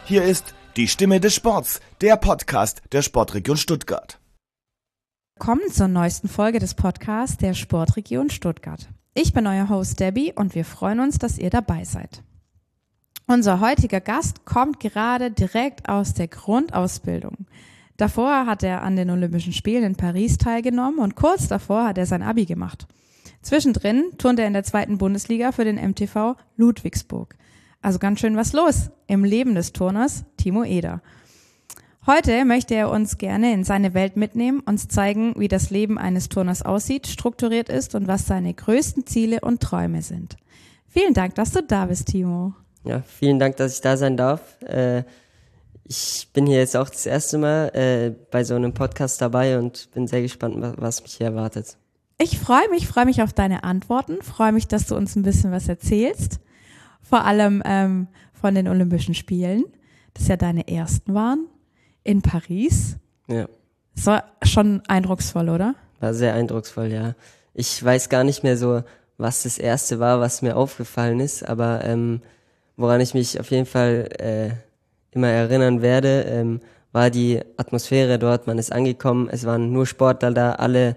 Hier ist die Stimme des Sports, der Podcast der Sportregion Stuttgart. Willkommen zur neuesten Folge des Podcasts der Sportregion Stuttgart. Ich bin euer Host Debbie und wir freuen uns, dass ihr dabei seid. Unser heutiger Gast kommt gerade direkt aus der Grundausbildung. Davor hat er an den Olympischen Spielen in Paris teilgenommen und kurz davor hat er sein Abi gemacht. Zwischendrin turnt er in der 2. Bundesliga für den MTV Ludwigsburg. Also ganz schön was los im Leben des Turners Timo Eder. Heute möchte er uns gerne in seine Welt mitnehmen, uns zeigen, wie das Leben eines Turners aussieht, strukturiert ist und was seine größten Ziele und Träume sind. Vielen Dank, dass du da bist, Timo. Ja, vielen Dank, dass ich da sein darf. Ich bin hier jetzt auch das erste Mal bei so einem Podcast dabei und bin sehr gespannt, was mich hier erwartet. Ich freue mich auf deine Antworten, freue mich, dass du uns ein bisschen was erzählst, vor allem von den Olympischen Spielen, das ja deine ersten waren, in Paris. Ja. Das war schon eindrucksvoll, oder? War sehr eindrucksvoll, ja. Ich weiß gar nicht mehr so, was das erste war, was mir aufgefallen ist, aber woran ich mich auf jeden Fall immer erinnern werde, war die Atmosphäre dort. Man ist angekommen, es waren nur Sportler da, alle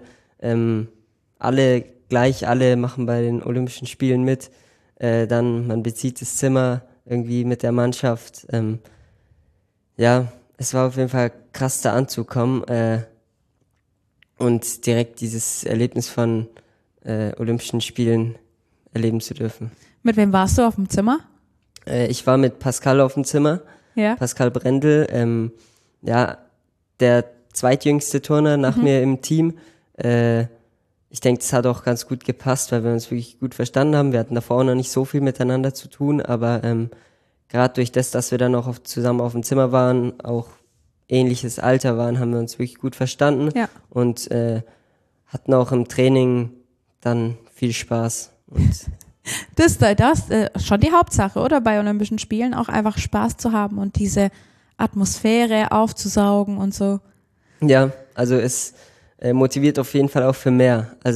gleich, alle machen bei den Olympischen Spielen mit. Dann man bezieht das Zimmer irgendwie mit der Mannschaft. Ja, es war auf jeden Fall krass da anzukommen und direkt dieses Erlebnis von Olympischen Spielen erleben zu dürfen. Mit wem warst du auf dem Zimmer? Ich war mit Pascal auf dem Zimmer, Ja. Pascal Brendel, der zweitjüngste Turner nach mir im Team. Ich denke, das hat auch ganz gut gepasst, weil wir uns wirklich gut verstanden haben. Wir hatten davor auch noch nicht so viel miteinander zu tun, aber gerade durch das, dass wir dann auch zusammen auf dem Zimmer waren, auch ähnliches Alter waren, haben wir uns wirklich gut verstanden und hatten auch im Training dann viel Spaß. Und Das ist schon die Hauptsache, oder? Bei Olympischen Spielen auch einfach Spaß zu haben und diese Atmosphäre aufzusaugen und so. ja, also es motiviert auf jeden Fall auch für mehr. Also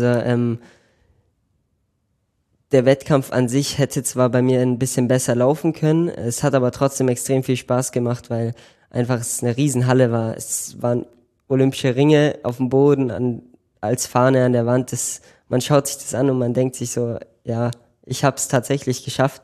der Wettkampf an sich hätte zwar bei mir ein bisschen besser laufen können, es hat aber trotzdem extrem viel Spaß gemacht, weil einfach es eine Riesenhalle war. Es waren olympische Ringe auf dem Boden, als Fahne an der Wand. Man schaut sich das an und man denkt sich so, ja, ich habe es tatsächlich geschafft.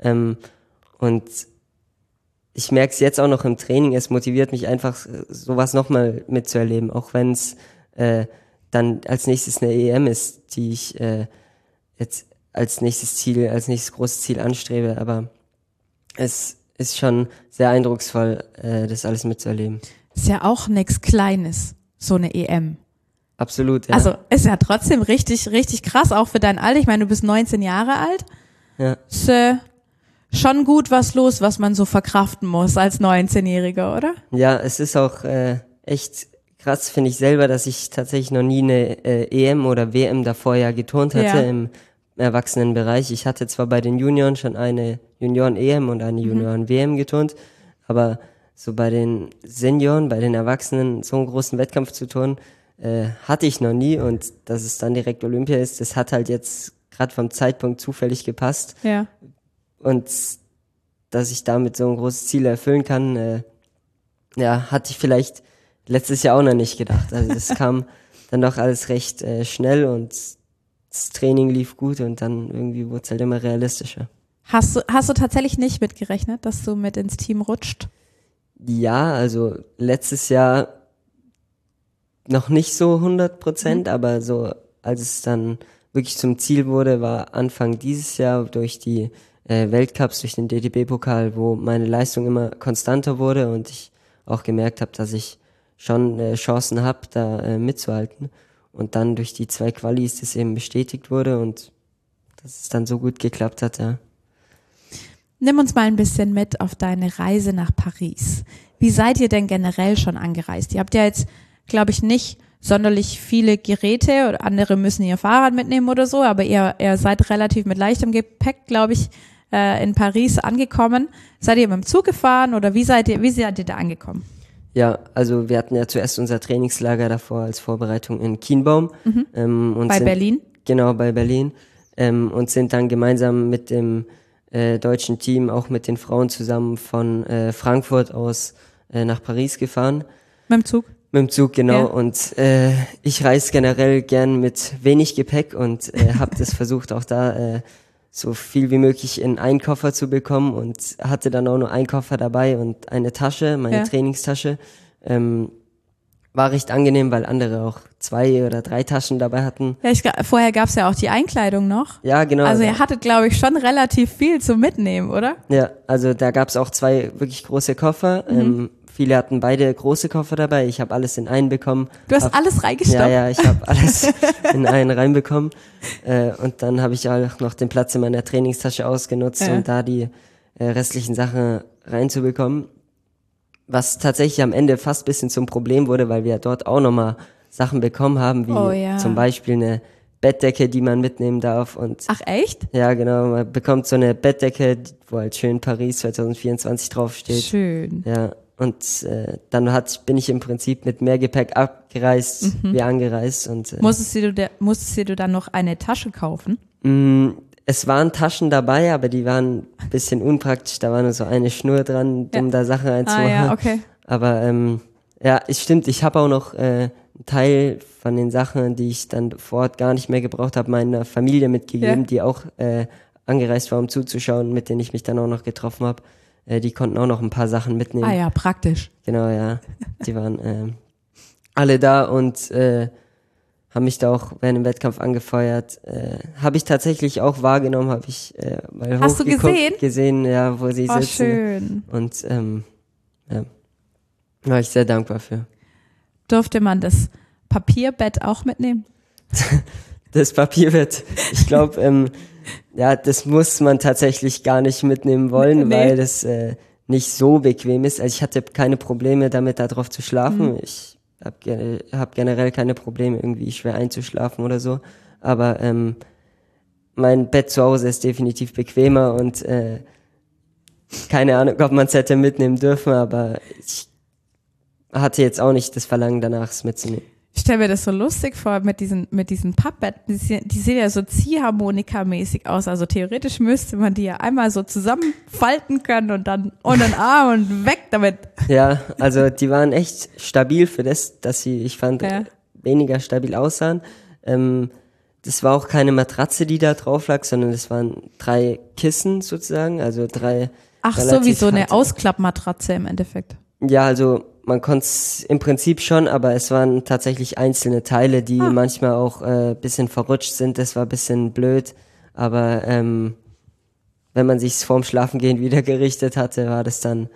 Und ich merke es jetzt auch noch im Training, es motiviert mich einfach, sowas nochmal mitzuerleben, auch wenn es dann als nächstes eine EM ist, die ich jetzt als nächstes großes Ziel anstrebe. Aber es ist schon sehr eindrucksvoll, das alles mitzuerleben. Ist ja auch nichts Kleines, so eine EM. Absolut, ja. Also ist ja trotzdem richtig, richtig krass, auch für dein Alter. Ich meine, du bist 19 Jahre alt. Ja. Ist schon gut was los, was man so verkraften muss als 19-Jähriger, oder? Ja, es ist auch echt krass, finde ich selber, dass ich tatsächlich noch nie eine EM oder WM davor ja geturnt hatte im Erwachsenenbereich. Ich hatte zwar bei den Junioren schon eine Junioren-EM und eine Junioren-WM geturnt, aber so bei den Senioren, bei den Erwachsenen so einen großen Wettkampf zu turnen, hatte ich noch nie, und dass es dann direkt Olympia ist, das hat halt jetzt gerade vom Zeitpunkt zufällig gepasst. Ja. Und dass ich damit so ein großes Ziel erfüllen kann, hatte ich vielleicht letztes Jahr auch noch nicht gedacht. Also das kam dann doch alles recht schnell und das Training lief gut und dann irgendwie wurde es halt immer realistischer. Hast du tatsächlich nicht mitgerechnet, dass du mit ins Team rutscht? Ja, also letztes Jahr noch nicht so 100%, aber so als es dann wirklich zum Ziel wurde, war Anfang dieses Jahr durch die Weltcups, durch den DTB-Pokal, wo meine Leistung immer konstanter wurde und ich auch gemerkt habe, dass ich schon Chancen habe, da mitzuhalten. Und dann durch die 2 Qualis das eben bestätigt wurde und dass es dann so gut geklappt hat, ja. Nimm uns mal ein bisschen mit auf deine Reise nach Paris. Wie seid ihr denn generell schon angereist? Ihr habt ja jetzt, glaube ich, nicht sonderlich viele Geräte, oder andere müssen ihr Fahrrad mitnehmen oder so, aber ihr seid relativ mit leichtem Gepäck, glaube ich, in Paris angekommen. Seid ihr mit dem Zug gefahren oder wie seid ihr da angekommen? Ja, also wir hatten ja zuerst unser Trainingslager davor als Vorbereitung in Kienbaum. Berlin? Genau, bei Berlin. Und sind dann gemeinsam mit dem deutschen Team auch mit den Frauen zusammen von Frankfurt aus nach Paris gefahren. Mit dem Zug? Mit dem Zug, genau. Ja. Und ich reise generell gern mit wenig Gepäck und habe das versucht, auch da so viel wie möglich in einen Koffer zu bekommen und hatte dann auch nur einen Koffer dabei und eine Tasche, meine Trainingstasche. War recht angenehm, weil andere auch 2 oder 3 Taschen dabei hatten. Ja, vorher gab's ja auch die Einkleidung noch. Ja, genau. Also ihr hattet, glaube ich, schon relativ viel zum Mitnehmen, oder? Ja, also da gab's auch 2 wirklich große Koffer. Viele hatten beide große Koffer dabei. Ich habe alles in einen bekommen. Du hast alles reingestopft? Ja, ich habe alles in einen reinbekommen. Und dann habe ich auch noch den Platz in meiner Trainingstasche ausgenutzt, um da die restlichen Sachen reinzubekommen. Was tatsächlich am Ende fast ein bisschen zum Problem wurde, weil wir dort auch nochmal Sachen bekommen haben, wie zum Beispiel eine Bettdecke, die man mitnehmen darf. Und ach echt? ja, genau, man bekommt so eine Bettdecke, wo halt schön Paris 2024 draufsteht. Schön. Ja, und dann bin ich im Prinzip mit mehr Gepäck abgereist, wie angereist. Und musstest du dann noch eine Tasche kaufen? Es waren Taschen dabei, aber die waren ein bisschen unpraktisch. Da war nur so eine Schnur dran, um da Sachen reinzumachen. Ja, okay. Aber ja, es stimmt, ich habe auch noch einen Teil von den Sachen, die ich dann vor Ort gar nicht mehr gebraucht habe, meiner Familie mitgegeben, die auch angereist war, um zuzuschauen, mit denen ich mich dann auch noch getroffen habe. Die konnten auch noch ein paar Sachen mitnehmen. Ah ja, praktisch. Genau, ja. Die waren alle da und haben mich da auch während dem Wettkampf angefeuert. Habe ich tatsächlich auch wahrgenommen, habe ich mal Hast du gesehen, ja, wo sie sitzen. Schön. Und ja, war ich sehr dankbar für. Durfte man das Papierbett auch mitnehmen? Das Papierbett, ich glaube, ja, das muss man tatsächlich gar nicht mitnehmen wollen, weil das nicht so bequem ist. Also ich hatte keine Probleme damit, da drauf zu schlafen. Ich hab generell keine Probleme, irgendwie schwer einzuschlafen oder so. Aber mein Bett zu Hause ist definitiv bequemer und keine Ahnung, ob man es hätte mitnehmen dürfen, aber ich hatte jetzt auch nicht das Verlangen danach, es mitzunehmen. Ich stelle mir das so lustig vor mit diesen Pappbetten. Die sehen ja so Ziehharmonika-mäßig aus. Also theoretisch müsste man die ja einmal so zusammenfalten können und dann unter den Arm und weg damit. Ja, also die waren echt stabil für das, dass sie, ich fand, weniger stabil aussahen. Das war auch keine Matratze, die da drauf lag, sondern das waren 3 Kissen sozusagen, also 3. Ach so, wie so eine Ausklappmatratze im Endeffekt. Ja, also man konnte es im Prinzip schon, aber es waren tatsächlich einzelne Teile, die manchmal auch bisschen verrutscht sind. Das war ein bisschen blöd, aber wenn man sich's vorm Schlafengehen wieder gerichtet hatte, war das dann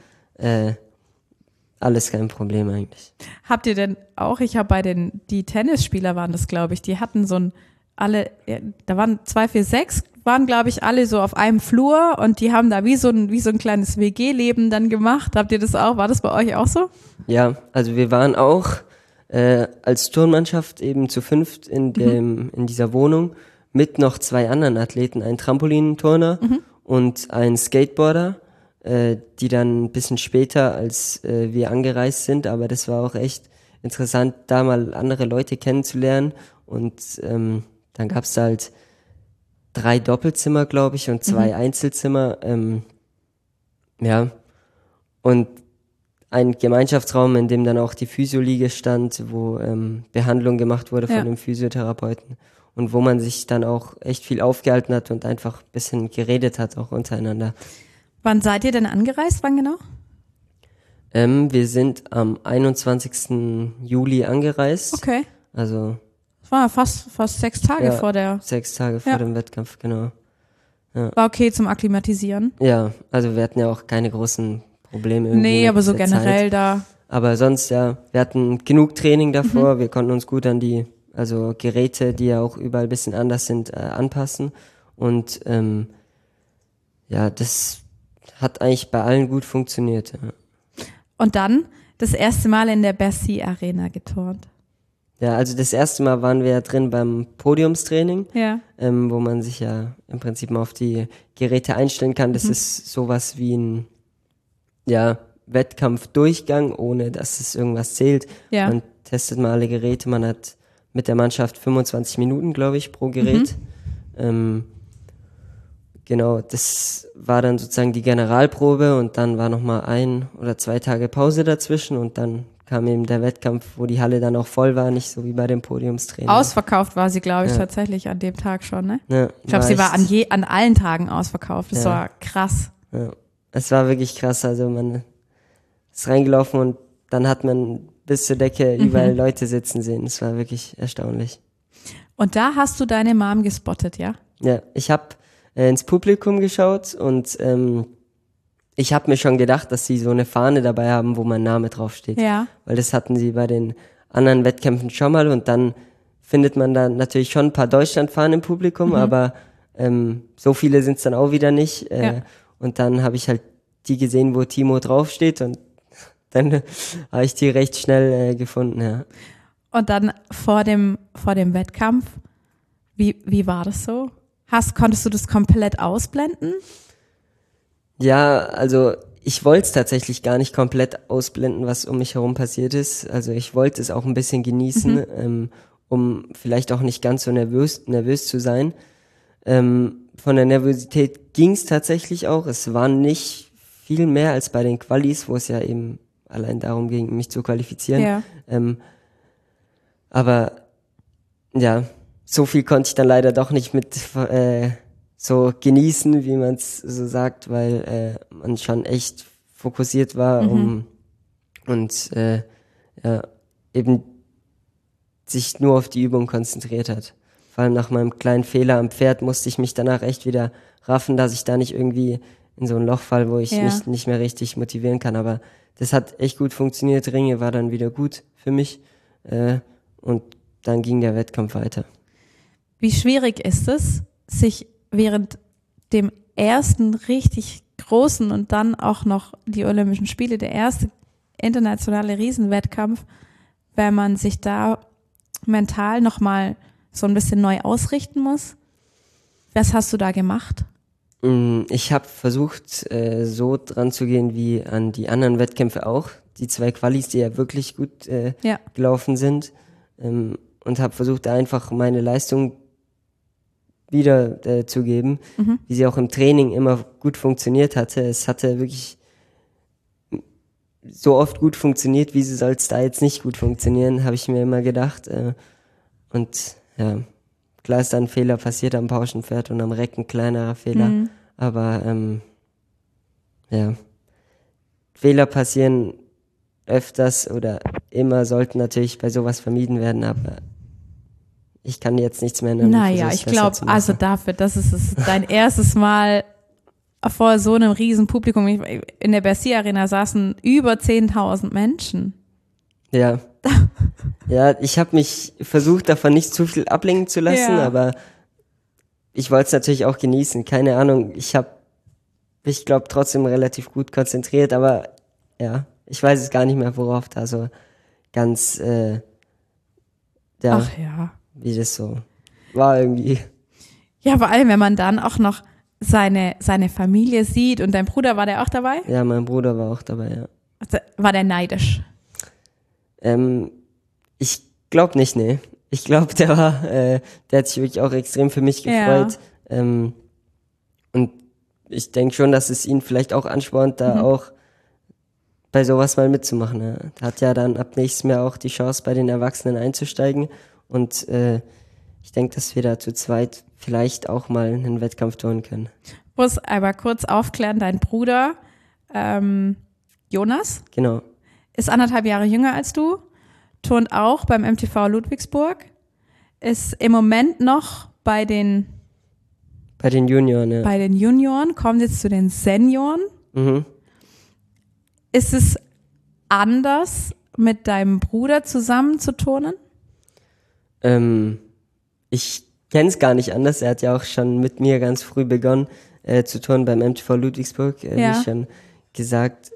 alles kein Problem eigentlich. Habt ihr denn auch, ich habe die Tennisspieler waren das, glaube ich, die hatten da waren 2, 4, 6, waren, glaube ich, alle so auf einem Flur und die haben da wie so ein kleines WG-Leben dann gemacht. Habt ihr das auch? War das bei euch auch so? Ja, also wir waren auch als Turnmannschaft eben zu 5 in dieser Wohnung mit noch 2 anderen Athleten, ein Trampolinturner und ein Skateboarder, die dann ein bisschen später als wir angereist sind, aber das war auch echt interessant, da mal andere Leute kennenzulernen und dann gab's halt 3 Doppelzimmer, glaube ich, und 2 Einzelzimmer. Ja. Und ein Gemeinschaftsraum, in dem dann auch die Physioliege stand, wo Behandlung gemacht wurde von dem Physiotherapeuten. Und wo man sich dann auch echt viel aufgehalten hat und einfach ein bisschen geredet hat, auch untereinander. Wann seid ihr denn angereist? Wann genau? Wir sind am 21. Juli angereist. Okay. Also Das war fast 6 Tage vor der... 6 Tage vor dem Wettkampf, genau. Ja. War okay zum Akklimatisieren? Ja, also wir hatten ja auch keine großen Probleme irgendwie. Nee, aber so generell Zeit. da. Aber sonst, ja, wir hatten genug Training davor, wir konnten uns gut an die Geräte, die ja auch überall ein bisschen anders sind, anpassen. Und ja, das hat eigentlich bei allen gut funktioniert. Ja. Und dann das erste Mal in der Bercy Arena geturnt. Ja, also das erste Mal waren wir ja drin beim Podiumstraining, Ja. wo man sich ja im Prinzip mal auf die Geräte einstellen kann. Das ist sowas wie ein Wettkampfdurchgang, ohne dass es irgendwas zählt. Ja. Man testet mal alle Geräte, man hat mit der Mannschaft 25 Minuten, glaube ich, pro Gerät. Genau, das war dann sozusagen die Generalprobe und dann war nochmal 1 oder 2 Tage Pause dazwischen und dann kam eben der Wettkampf, wo die Halle dann auch voll war, nicht so wie bei dem Podiumstraining. Ausverkauft war sie, glaube ich, Ja. tatsächlich an dem Tag schon, ne? Ja, Ich glaube, sie war echt- an allen Tagen ausverkauft. Das Ja. war krass. Ja, es war wirklich krass, also man ist reingelaufen und dann hat man bis zur Decke überall Leute sitzen sehen. Es war wirklich erstaunlich. Und da hast du deine Mom gespottet, ja? Ja, ich habe ins Publikum geschaut und ich habe mir schon gedacht, dass sie so eine Fahne dabei haben, wo mein Name draufsteht. Ja. Weil das hatten sie bei den anderen Wettkämpfen schon mal und dann findet man da natürlich schon ein paar Deutschlandfahnen im Publikum, aber so viele sind es dann auch wieder nicht. Ja. Und dann habe ich halt die gesehen, wo Timo draufsteht und dann habe ich die recht schnell gefunden, ja. Und dann vor dem Wettkampf, wie war das so? Konntest du das komplett ausblenden? Ja, also ich wollte es tatsächlich gar nicht komplett ausblenden, was um mich herum passiert ist. Also ich wollte es auch ein bisschen genießen, um vielleicht auch nicht ganz so nervös zu sein. Von der Nervosität ging es tatsächlich auch. Es war nicht viel mehr als bei den Qualis, wo es ja eben allein darum ging, mich zu qualifizieren. Ja. Aber ja, so viel konnte ich dann leider doch nicht mit so genießen, wie man es so sagt, weil man schon echt fokussiert war und ja, eben sich nur auf die Übung konzentriert hat. Vor allem nach meinem kleinen Fehler am Pferd musste ich mich danach echt wieder raffen, dass ich da nicht irgendwie in so ein Loch fall, wo ich mich nicht mehr richtig motivieren kann. Aber das hat echt gut funktioniert. Ringe war dann wieder gut für mich und dann ging der Wettkampf weiter. Wie schwierig ist es, sich während dem ersten richtig großen und dann auch noch die Olympischen Spiele, der erste internationale Riesenwettkampf, wenn man sich da mental nochmal so ein bisschen neu ausrichten muss? Was hast du da gemacht? Ich habe versucht, so dran zu gehen wie an die anderen Wettkämpfe auch. Die 2 Qualis, die ja wirklich gut gelaufen sind. Und habe versucht, da einfach meine Leistung wieder zu geben, wie sie auch im Training immer gut funktioniert hatte. Es hatte wirklich so oft gut funktioniert, wie soll es da jetzt nicht gut funktionieren, habe ich mir immer gedacht. Und ja, klar ist da ein Fehler passiert am Pauschenpferd und am Reck ein kleinerer Fehler. Aber ja, Fehler passieren öfters oder immer, sollten natürlich bei sowas vermieden werden, aber ich kann jetzt nichts mehr ändern. Naja, ich glaube, also dafür, das ist dein erstes Mal vor so einem riesen Publikum. In der Bercy Arena saßen über 10.000 Menschen. Ja. Ja, ich habe mich versucht, davon nicht zu viel ablenken zu lassen, aber ich wollte es natürlich auch genießen. Keine Ahnung, ich glaube, trotzdem relativ gut konzentriert, aber ja, ich weiß es gar nicht mehr, worauf da so ganz, Ach ja. wie das so war irgendwie. Ja, vor allem, wenn man dann auch noch seine Familie sieht und dein Bruder, war der auch dabei? Ja, mein Bruder war auch dabei, ja. Also, war der neidisch? Ich glaube nicht, nee. Ich glaube, der hat sich wirklich auch extrem für mich gefreut. Und ich denke schon, dass es ihn vielleicht auch anspornt, da auch bei sowas mal mitzumachen. Ja. Er hat ja dann ab nächstem Jahr auch die Chance, bei den Erwachsenen einzusteigen. Und ich denke, dass wir da zu zweit vielleicht auch mal einen Wettkampf tun können. Ich muss aber kurz aufklären, dein Bruder Jonas Genau. ist 1,5 Jahre jünger als du, turnt auch beim MTV Ludwigsburg, ist im Moment noch bei den Junioren, ja. Bei den Junioren, kommt jetzt zu den Senioren. Ist es anders, mit deinem Bruder zusammen zu turnen? Ich kenne es gar nicht anders. Er hat ja auch schon mit mir ganz früh begonnen zu turnen beim MTV Ludwigsburg, wie schon gesagt.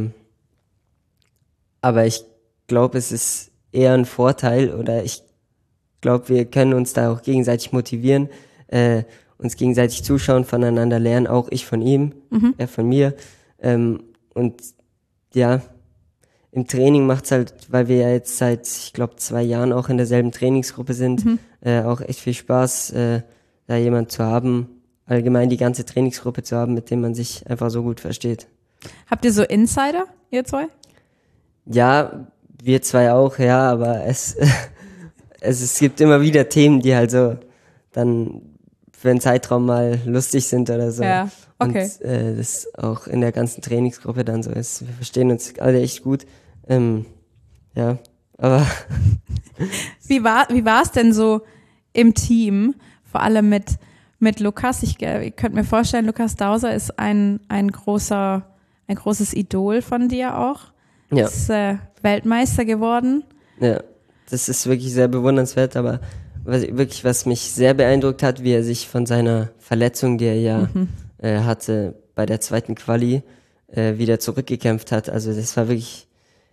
Aber ich glaube, es ist eher ein Vorteil oder ich glaube, wir können uns da auch gegenseitig motivieren, uns gegenseitig zuschauen, voneinander lernen, auch ich von ihm, er von mir. Und ja, im Training macht's halt, weil wir ja jetzt seit, ich glaube, 2 Jahren auch in derselben Trainingsgruppe sind, auch echt viel Spaß, da jemand zu haben allgemein die ganze Trainingsgruppe zu haben, mit dem man sich einfach so gut versteht. Habt ihr so Insider, ihr zwei? Ja, wir zwei auch, ja, aber es gibt immer wieder Themen, die halt so dann für einen Zeitraum mal lustig sind oder so. Ja, okay. Und das auch in der ganzen Trainingsgruppe dann so ist. Wir verstehen uns alle echt gut. Ja, aber Wie war es denn so im Team, vor allem mit Lukas? Ich könnte mir vorstellen, Lukas Dauser ist ein großes Idol von dir auch. ja. Ist Weltmeister geworden. Ja, das ist wirklich sehr bewundernswert, aber was mich sehr beeindruckt hat, wie er sich von seiner Verletzung, die er ja hatte bei der zweiten Quali, wieder zurückgekämpft hat. Also das war wirklich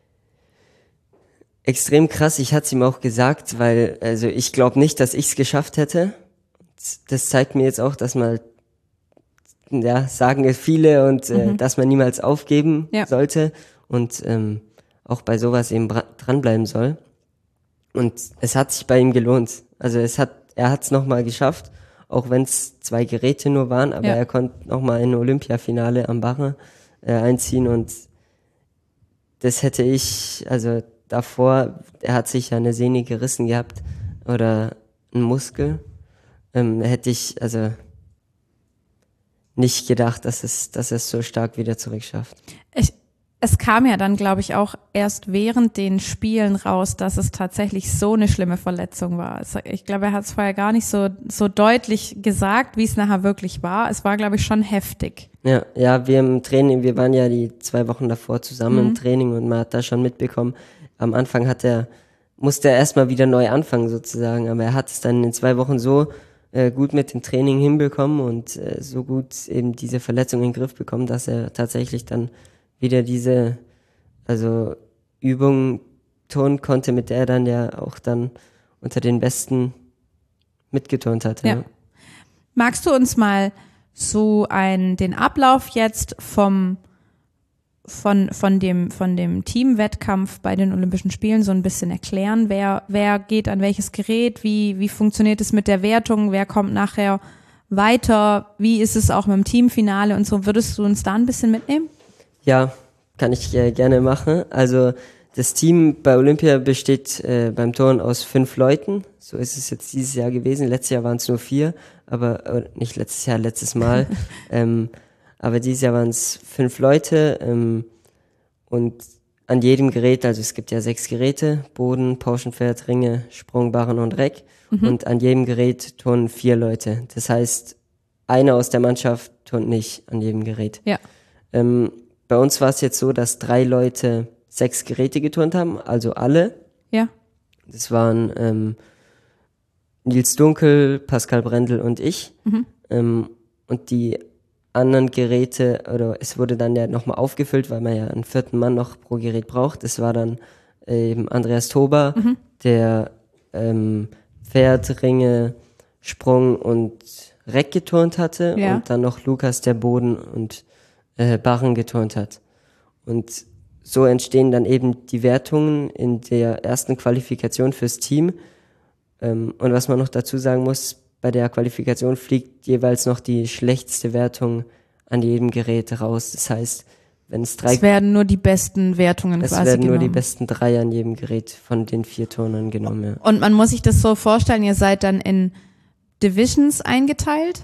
extrem krass. Ich hatte es ihm auch gesagt, weil also ich glaube nicht, dass ich es geschafft hätte. Das zeigt mir jetzt auch, dass man, ja, sagen es viele und dass man niemals aufgeben sollte und auch bei sowas eben dranbleiben soll. Und es hat sich bei ihm gelohnt. Also er hat es nochmal geschafft, auch wenn es 2 Geräte nur waren, aber er konnte nochmal in ein Olympiafinale am Barre einziehen und das hätte ich, also davor, er hat sich ja eine Sehne gerissen gehabt oder einen Muskel, hätte ich also nicht gedacht, dass es so stark wieder zurückschafft. Es kam ja dann, glaube ich, auch erst während den Spielen raus, dass es tatsächlich so eine schlimme Verletzung war. Also ich glaube, er hat es vorher gar nicht so deutlich gesagt, wie es nachher wirklich war. Es war, glaube ich, schon heftig. Ja, wir im Training, wir waren ja die 2 Wochen davor zusammen im Training und man hat da schon mitbekommen, am Anfang musste er erstmal wieder neu anfangen sozusagen, aber er hat es dann in 2 Wochen so gut mit dem Training hinbekommen und so gut eben diese Verletzung in den Griff bekommen, dass er tatsächlich dann wieder diese Übung turnen konnte, mit der er dann ja auch dann unter den Besten mitgeturnt hat. Ja. Magst du uns mal so den Ablauf jetzt von dem Teamwettkampf bei den Olympischen Spielen so ein bisschen erklären? Wer geht an welches Gerät? Wie funktioniert es mit der Wertung? Wer kommt nachher weiter? Wie ist es auch mit dem Teamfinale und so? Würdest du uns da ein bisschen mitnehmen? Ja, kann ich gerne machen. Also das Team bei Olympia besteht beim Turnen aus 5 Leuten. So ist es jetzt dieses Jahr gewesen. Letztes Jahr waren es nur 4, aber nicht letztes Jahr, letztes Mal. Aber dieses Jahr waren es 5 Leute und an jedem Gerät, also es gibt ja 6 Geräte, Boden, Pauschenpferd, Ringe, Sprung, Barren und Reck. Und an jedem Gerät turnen 4 Leute. Das heißt, einer aus der Mannschaft turnt nicht an jedem Gerät. Ja. Bei uns war es jetzt so, dass 3 Leute 6 Geräte geturnt haben, also alle. Ja. Das waren Nils Dunkel, Pascal Brendel und ich. Und die anderen Geräte, oder es wurde dann ja nochmal aufgefüllt, weil man ja einen 4. Mann noch pro Gerät braucht. Das war dann eben Andreas Tober, der Pferd, Ringe, Sprung und Reck geturnt hatte. Ja. Und dann noch Lukas, der Boden und Barren geturnt hat. Und so entstehen dann eben die Wertungen in der ersten Qualifikation fürs Team. Und was man noch dazu sagen muss, bei der Qualifikation fliegt jeweils noch die schlechteste Wertung an jedem Gerät raus. Das heißt, wenn es 3... Es werden nur die besten Wertungen quasi genommen. Es werden nur die besten 3 an jedem Gerät von den 4 Turnern genommen, ja. Und man muss sich das so vorstellen, ihr seid dann in Divisions eingeteilt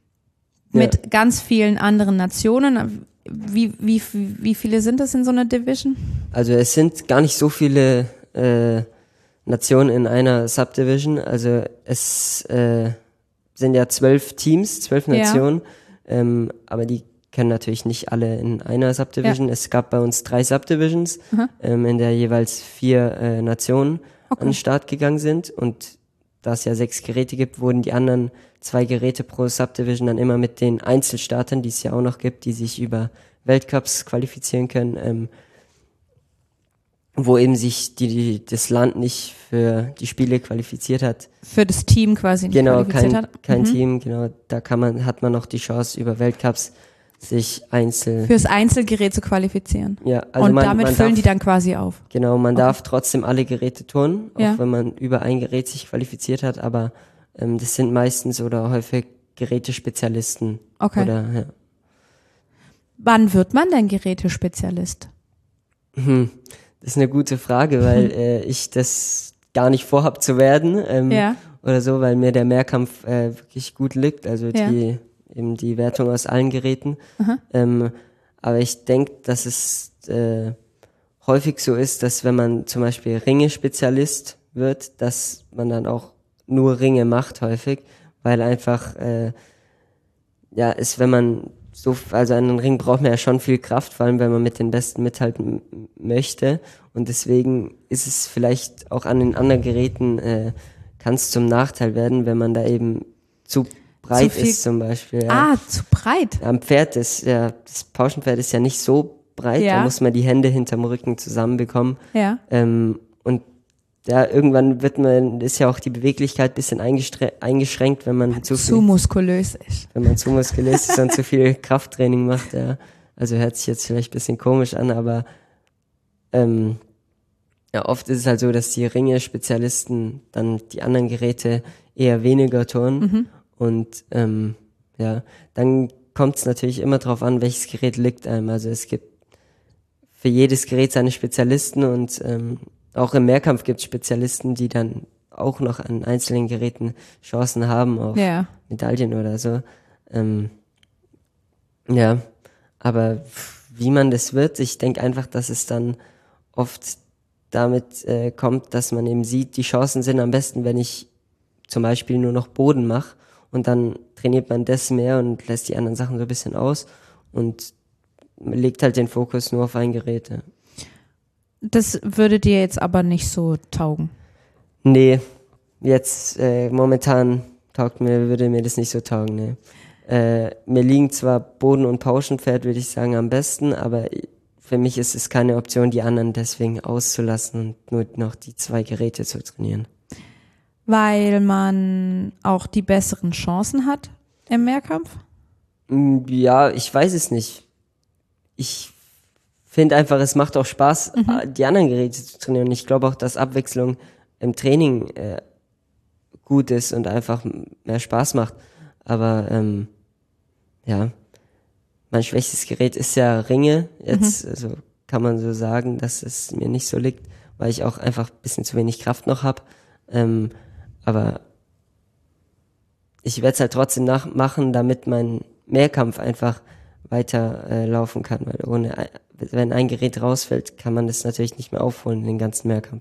mit ganz vielen anderen Nationen. Wie viele sind das in so einer Division? Also es sind gar nicht so viele Nationen in einer Subdivision. Also es sind ja 12 Teams, 12 Nationen, aber die können natürlich nicht alle in einer Subdivision. Ja. Es gab bei uns 3 Subdivisions, in der jeweils 4 Nationen an den Start gegangen sind. Und da es ja 6 Geräte gibt, wurden die anderen 2 Geräte pro Subdivision dann immer mit den Einzelstartern, die es ja auch noch gibt, die sich über Weltcups qualifizieren können, wo eben sich das Land nicht für die Spiele qualifiziert hat. Für das Team quasi nicht qualifiziert hat? Kein Team, genau. Da hat man noch die Chance, über Weltcups sich fürs Einzelgerät zu qualifizieren. Ja, also und damit füllen die dann quasi auf. Genau, man darf trotzdem alle Geräte turnen, auch wenn man über ein Gerät sich qualifiziert hat, aber das sind meistens oder häufig Gerätespezialisten. Okay. Oder, ja. Wann wird man denn Gerätespezialist? Das ist eine gute Frage, weil ich das gar nicht vorhab zu werden oder so, weil mir der Mehrkampf wirklich gut liegt, also die Wertung aus allen Geräten. Aber ich denke, dass es häufig so ist, dass wenn man zum Beispiel Ringe-Spezialist wird, dass man dann auch nur Ringe macht häufig, weil einfach wenn man also einen Ring braucht man ja schon viel Kraft, vor allem wenn man mit den Besten mithalten möchte. Und deswegen ist es vielleicht auch an den anderen Geräten, kann es zum Nachteil werden, wenn man da eben zu breit ist zum Beispiel. Ja. Zu breit? Am Pferd das Pauschenpferd ist ja nicht so breit, da muss man die Hände hinterm Rücken zusammenbekommen. Ja. Und irgendwann ist ja auch die Beweglichkeit ein bisschen eingeschränkt, wenn man zu muskulös ist. Wenn man zu muskulös ist und zu viel Krafttraining macht, ja. Also hört sich jetzt vielleicht ein bisschen komisch an, aber oft ist es halt so, dass die Ringe-Spezialisten dann die anderen Geräte eher weniger turnen. Und dann kommt es natürlich immer drauf an, welches Gerät liegt einem. Also es gibt für jedes Gerät seine Spezialisten und auch im Mehrkampf gibt es Spezialisten, die dann auch noch an einzelnen Geräten Chancen haben auf Medaillen oder so. Aber wie man das wird, ich denke einfach, dass es dann oft damit kommt, dass man eben sieht, die Chancen sind am besten, wenn ich zum Beispiel nur noch Boden mache und dann trainiert man das mehr und lässt die anderen Sachen so ein bisschen aus und legt halt den Fokus nur auf ein Gerät. Ja. Das würde dir jetzt aber nicht so taugen? Nee, jetzt momentan würde mir das nicht so taugen, nee. Mir liegen zwar Boden- und Pauschenpferd, würde ich sagen, am besten, aber für mich ist es keine Option, die anderen deswegen auszulassen und nur noch die 2 Geräte zu trainieren. Weil man auch die besseren Chancen hat im Mehrkampf? Ja, ich weiß es nicht. Ich finde einfach, es macht auch Spaß, die anderen Geräte zu trainieren. Und ich glaube auch, dass Abwechslung im Training gut ist und einfach mehr Spaß macht. Aber mein schwächstes Gerät ist ja Ringe. Jetzt also kann man so sagen, dass es mir nicht so liegt, weil ich auch einfach ein bisschen zu wenig Kraft noch habe. Aber ich werde es halt trotzdem nachmachen, damit mein Mehrkampf einfach weiter laufen kann, weil wenn ein Gerät rausfällt, kann man das natürlich nicht mehr aufholen, den ganzen Mehrkampf.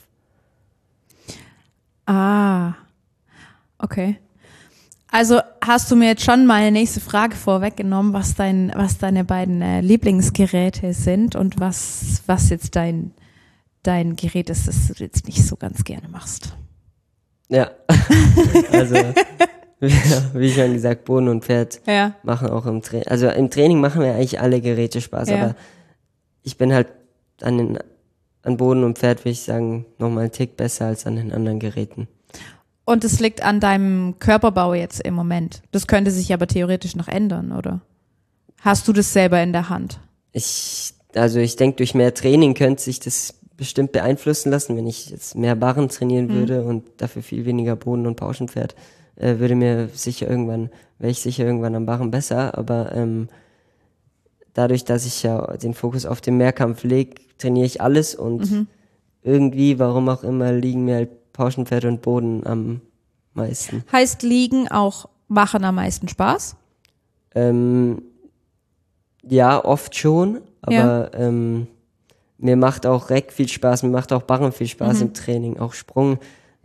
Okay. Also hast du mir jetzt schon meine nächste Frage vorweggenommen, was deine beiden Lieblingsgeräte sind und was jetzt dein Gerät ist, das du jetzt nicht so ganz gerne machst. Ja, also wie schon gesagt, Boden und Pferd machen auch im Training. Also im Training machen wir eigentlich alle Geräte Spaß, aber ich bin halt an Boden und Pferd, würde ich sagen, nochmal einen Tick besser als an den anderen Geräten. Und es liegt an deinem Körperbau jetzt im Moment. Das könnte sich aber theoretisch noch ändern, oder? Hast du das selber in der Hand? Ich denke, durch mehr Training könnte sich das bestimmt beeinflussen lassen, wenn ich jetzt mehr Barren trainieren würde und dafür viel weniger Boden- und Pauschenpferd, wäre ich sicher irgendwann am Barren besser, aber dadurch, dass ich ja den Fokus auf den Mehrkampf lege, trainiere ich alles und irgendwie, warum auch immer, liegen mir halt Pauschenpferd und Boden am meisten. Heißt Liegen auch machen am meisten Spaß? Ja, oft schon, aber mir macht auch Reck viel Spaß, mir macht auch Barren viel Spaß im Training, auch Sprung.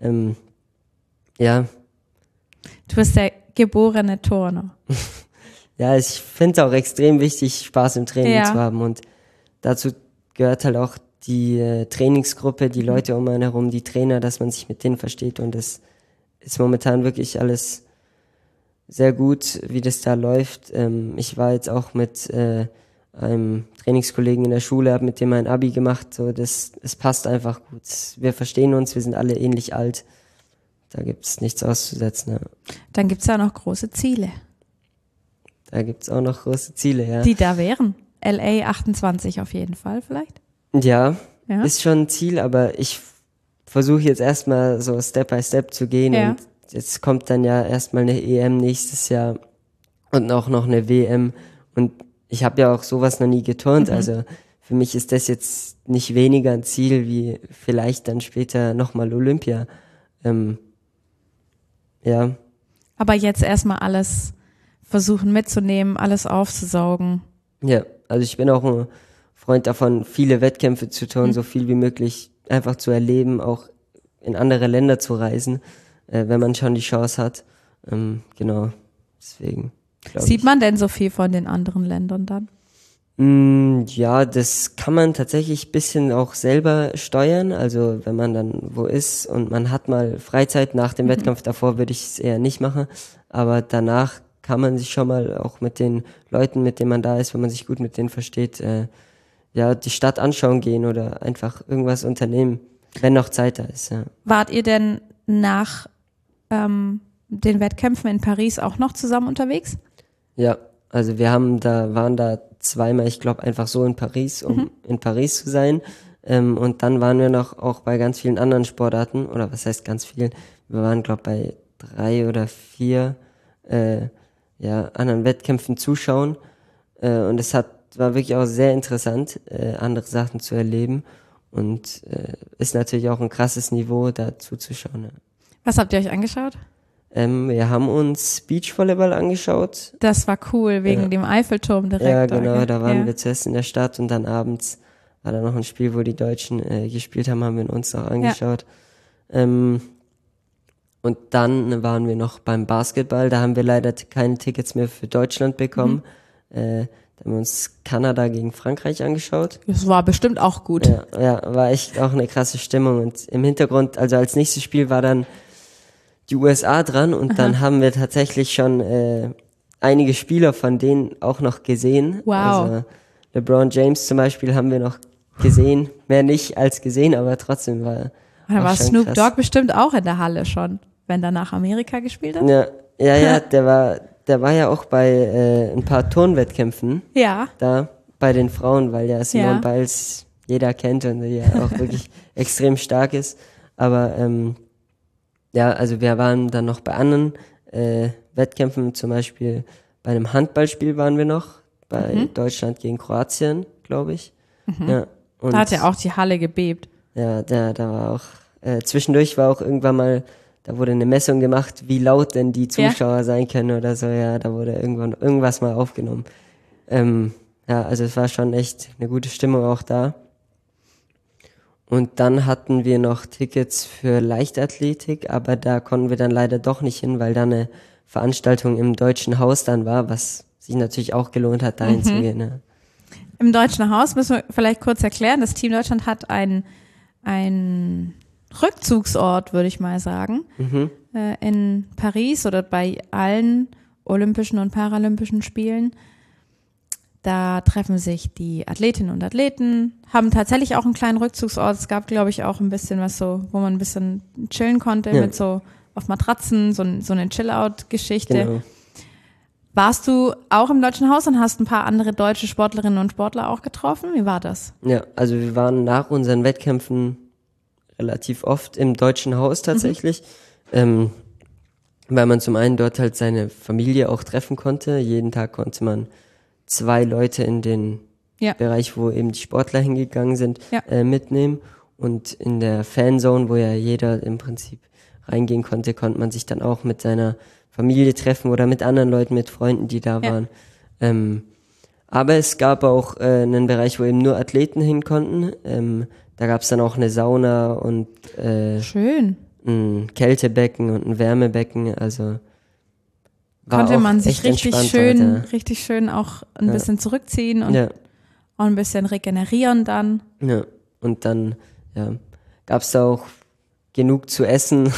Ja. Du bist der geborene Turner. Ja, ich finde es auch extrem wichtig, Spaß im Training zu haben und dazu gehört halt auch die Trainingsgruppe, die Leute um einen herum, die Trainer, dass man sich mit denen versteht und das ist momentan wirklich alles sehr gut, wie das da läuft. Ich war jetzt auch mit einem Trainingskollegen in der Schule, habe mit dem ein Abi gemacht, so es passt einfach gut. Wir verstehen uns, wir sind alle ähnlich alt. Da gibt's nichts auszusetzen. Ja. Dann gibt's ja noch große Ziele. Da gibt's auch noch große Ziele, ja. Die da wären. LA 28 auf jeden Fall vielleicht. Ja, ist schon ein Ziel, aber ich versuche jetzt erstmal so Step by Step zu gehen und jetzt kommt dann ja erstmal eine EM nächstes Jahr und auch noch eine WM. Und ich habe ja auch sowas noch nie geturnt, also für mich ist das jetzt nicht weniger ein Ziel wie vielleicht dann später nochmal Olympia. Ja, Aber jetzt erstmal alles versuchen mitzunehmen, alles aufzusaugen. ja, also ich bin auch ein Freund davon, viele Wettkämpfe zu turnen, so viel wie möglich einfach zu erleben, auch in andere Länder zu reisen, wenn man schon die Chance hat. Genau, deswegen glaube Sieht ich. man denn so viel von den anderen Ländern dann? Ja, das kann man tatsächlich ein bisschen auch selber steuern. Also wenn man dann wo ist und man hat mal Freizeit nach dem Wettkampf, davor würde ich es eher nicht machen. Aber danach kann man sich schon mal auch mit den Leuten, mit denen man da ist, wenn man sich gut mit denen versteht, ja, die Stadt anschauen gehen oder einfach irgendwas unternehmen, wenn noch Zeit da ist. Ja. Wart ihr denn nach den Wettkämpfen in Paris auch noch zusammen unterwegs? Ja, also waren da zweimal, ich glaube, einfach so in Paris, um in Paris zu sein. Und dann waren wir noch auch bei ganz vielen anderen Sportarten, oder was heißt ganz vielen? Wir waren, glaube bei 3 oder 4 anderen Wettkämpfen zuschauen. Und war wirklich auch sehr interessant, andere Sachen zu erleben. Und ist natürlich auch ein krasses Niveau, da zuzuschauen. Ja. Was habt ihr euch angeschaut? Wir haben uns Beachvolleyball angeschaut. Das war cool, wegen dem Eiffelturm direkt. Ja, genau, gell? da waren Ja. wir zuerst in der Stadt und dann abends war da noch ein Spiel, wo die Deutschen gespielt haben wir uns noch angeschaut. Und dann waren wir noch beim Basketball, da haben wir leider keine Tickets mehr für Deutschland bekommen. Da haben wir uns Kanada gegen Frankreich angeschaut. Das war bestimmt auch gut. Ja, war echt auch eine krasse Stimmung. Und im Hintergrund, also als nächstes Spiel war dann die USA dran und dann haben wir tatsächlich schon einige Spieler von denen auch noch gesehen. Wow. Also LeBron James zum Beispiel haben wir noch gesehen, mehr nicht als gesehen, aber trotzdem war Und dann auch war schon Snoop krass. Dogg bestimmt auch in der Halle schon, wenn er nach Amerika gespielt hat. Ja, der war ja auch bei ein paar Turnwettkämpfen Ja. da bei den Frauen, weil ja Simone Ja. Biles jeder kennt und die ja auch wirklich extrem stark ist. Aber ja, also wir waren dann noch bei anderen Wettkämpfen, zum Beispiel bei einem Handballspiel waren wir noch, bei Deutschland gegen Kroatien, glaube ich. Ja, und Da hat ja auch die Halle gebebt. ja, da war auch, zwischendurch war auch irgendwann mal, da wurde eine Messung gemacht, wie laut denn die Zuschauer sein können oder so, ja, da wurde irgendwas mal aufgenommen. Ja, also es war schon echt eine gute Stimmung auch da. Und dann hatten wir noch Tickets für Leichtathletik, aber da konnten wir dann leider doch nicht hin, weil da eine Veranstaltung im Deutschen Haus dann war, was sich natürlich auch gelohnt hat, dahin zu gehen. Ne? Im Deutschen Haus müssen wir vielleicht kurz erklären, das Team Deutschland hat einen Rückzugsort, würde ich mal sagen, in Paris oder bei allen Olympischen und Paralympischen Spielen. Da treffen sich die Athletinnen und Athleten, haben tatsächlich auch einen kleinen Rückzugsort. Es gab, glaube ich, auch ein bisschen was so, wo man ein bisschen chillen konnte, mit so auf Matratzen, so eine Chill-Out-Geschichte. Genau. Warst du auch im Deutschen Haus und hast ein paar andere deutsche Sportlerinnen und Sportler auch getroffen? Wie war das? Ja, also wir waren nach unseren Wettkämpfen relativ oft im Deutschen Haus tatsächlich, weil man zum einen dort halt seine Familie auch treffen konnte. Jeden Tag konnte man 2 Leute in den Ja. Bereich, wo eben die Sportler hingegangen sind, Ja. mitnehmen. Und in der Fanzone, wo ja jeder im Prinzip reingehen konnte, konnte man sich dann auch mit seiner Familie treffen oder mit anderen Leuten, mit Freunden, die da Ja. waren. Aber es gab auch einen Bereich, wo eben nur Athleten hin konnten. Da gab es dann auch eine Sauna und Schön. ein Kältebecken und ein Wärmebecken. Also war Konnte auch man sich echt richtig schön auch ein bisschen zurückziehen und ja. auch ein bisschen regenerieren dann. Ja, und dann gab es da auch genug zu essen,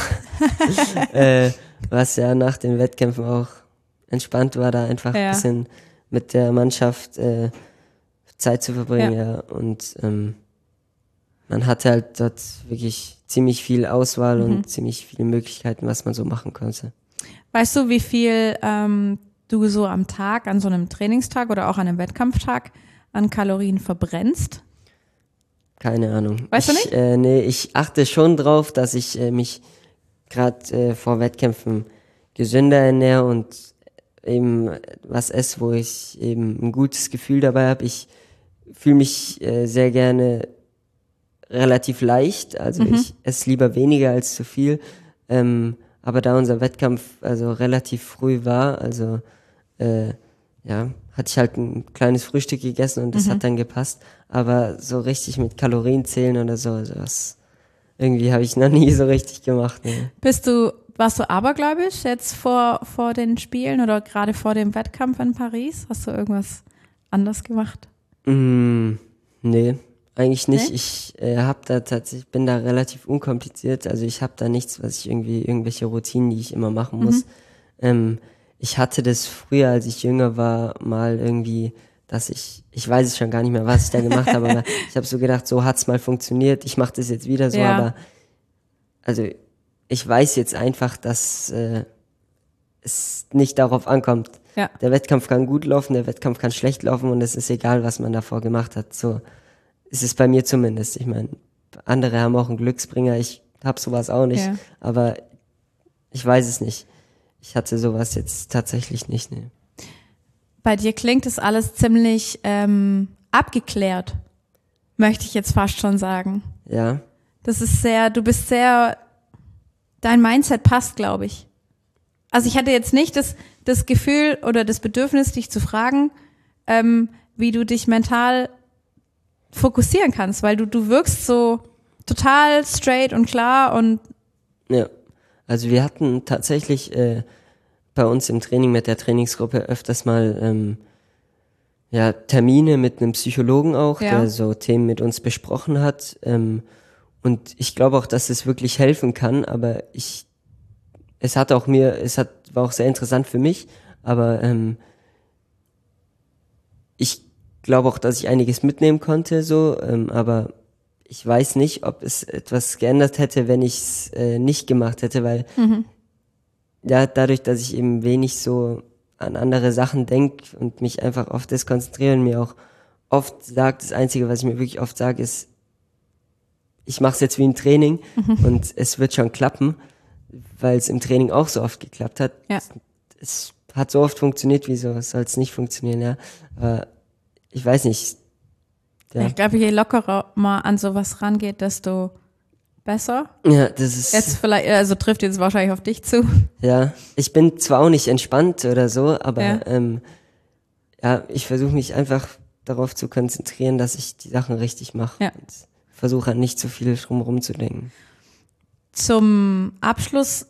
was ja nach den Wettkämpfen auch entspannt war, da einfach ein bisschen mit der Mannschaft Zeit zu verbringen. Ja. Und man hatte halt dort wirklich ziemlich viel Auswahl und ziemlich viele Möglichkeiten, was man so machen konnte. Weißt du, wie viel du so am Tag, an so einem Trainingstag oder auch an einem Wettkampftag an Kalorien verbrennst? Keine Ahnung. Weißt du nicht? Nee, ich achte schon drauf, dass ich mich gerade vor Wettkämpfen gesünder ernähre und eben was esse, wo ich eben ein gutes Gefühl dabei habe. Ich fühle mich sehr gerne relativ leicht, also ich esse lieber weniger als zu viel. Aber da unser Wettkampf also relativ früh war, also hatte ich halt ein kleines Frühstück gegessen und das hat dann gepasst. Aber so richtig mit Kalorien zählen oder so, also das irgendwie habe ich noch nie so richtig gemacht. Ne. Warst du abergläubisch jetzt vor den Spielen oder gerade vor dem Wettkampf in Paris? Hast du irgendwas anders gemacht? Nee, eigentlich nicht. Nee? Ich bin da relativ unkompliziert. Also ich habe da nichts, was ich irgendwelche Routinen, die ich immer machen muss. Ich hatte das früher, als ich jünger war, mal irgendwie, dass ich weiß es schon gar nicht mehr, was ich da gemacht habe, aber ich habe so gedacht, so hat's mal funktioniert, ich mache das jetzt wieder so, Ja. aber also ich weiß jetzt einfach, dass es nicht darauf ankommt. Ja. Der Wettkampf kann gut laufen, der Wettkampf kann schlecht laufen und es ist egal, was man davor gemacht hat. So ist es bei mir zumindest. Ich meine, andere haben auch einen Glücksbringer, ich habe sowas auch nicht, Ja. aber ich weiß es nicht. Ich hatte sowas jetzt tatsächlich nicht, ne. Bei dir klingt es alles ziemlich abgeklärt, möchte ich jetzt fast schon sagen. Ja, Dein Mindset passt, glaube ich. Also ich hatte jetzt nicht das Gefühl oder das Bedürfnis, dich zu fragen, wie du dich mental fokussieren kannst, weil du wirkst so total straight und klar und ja. Also wir hatten tatsächlich bei uns im Training mit der Trainingsgruppe öfters mal Termine mit einem Psychologen auch, Ja. der so Themen mit uns besprochen hat. Und ich glaube auch, dass es wirklich helfen kann, aber war auch sehr interessant für mich, aber ich glaube auch, dass ich einiges mitnehmen konnte, so, aber ich weiß nicht, ob es etwas geändert hätte, wenn ich es nicht gemacht hätte, weil dadurch, dass ich eben wenig so an andere Sachen denke und mich einfach auf das konzentriere und mir auch oft sagt, das Einzige, was ich mir wirklich oft sage, ist, ich mache es jetzt wie ein Training und es wird schon klappen, weil es im Training auch so oft geklappt hat. Ja. Es hat so oft funktioniert, wieso soll es nicht funktionieren, ja. Aber ich weiß nicht. Ja, ich glaube, je lockerer man an sowas rangeht, desto besser. ja, das ist. Jetzt vielleicht, also trifft jetzt wahrscheinlich auf dich zu. Ja, ich bin zwar auch nicht entspannt oder so, aber ich versuche mich einfach darauf zu konzentrieren, dass ich die Sachen richtig mache. Ja. Und versuche halt nicht zu viel drumherum zu denken. Zum Abschluss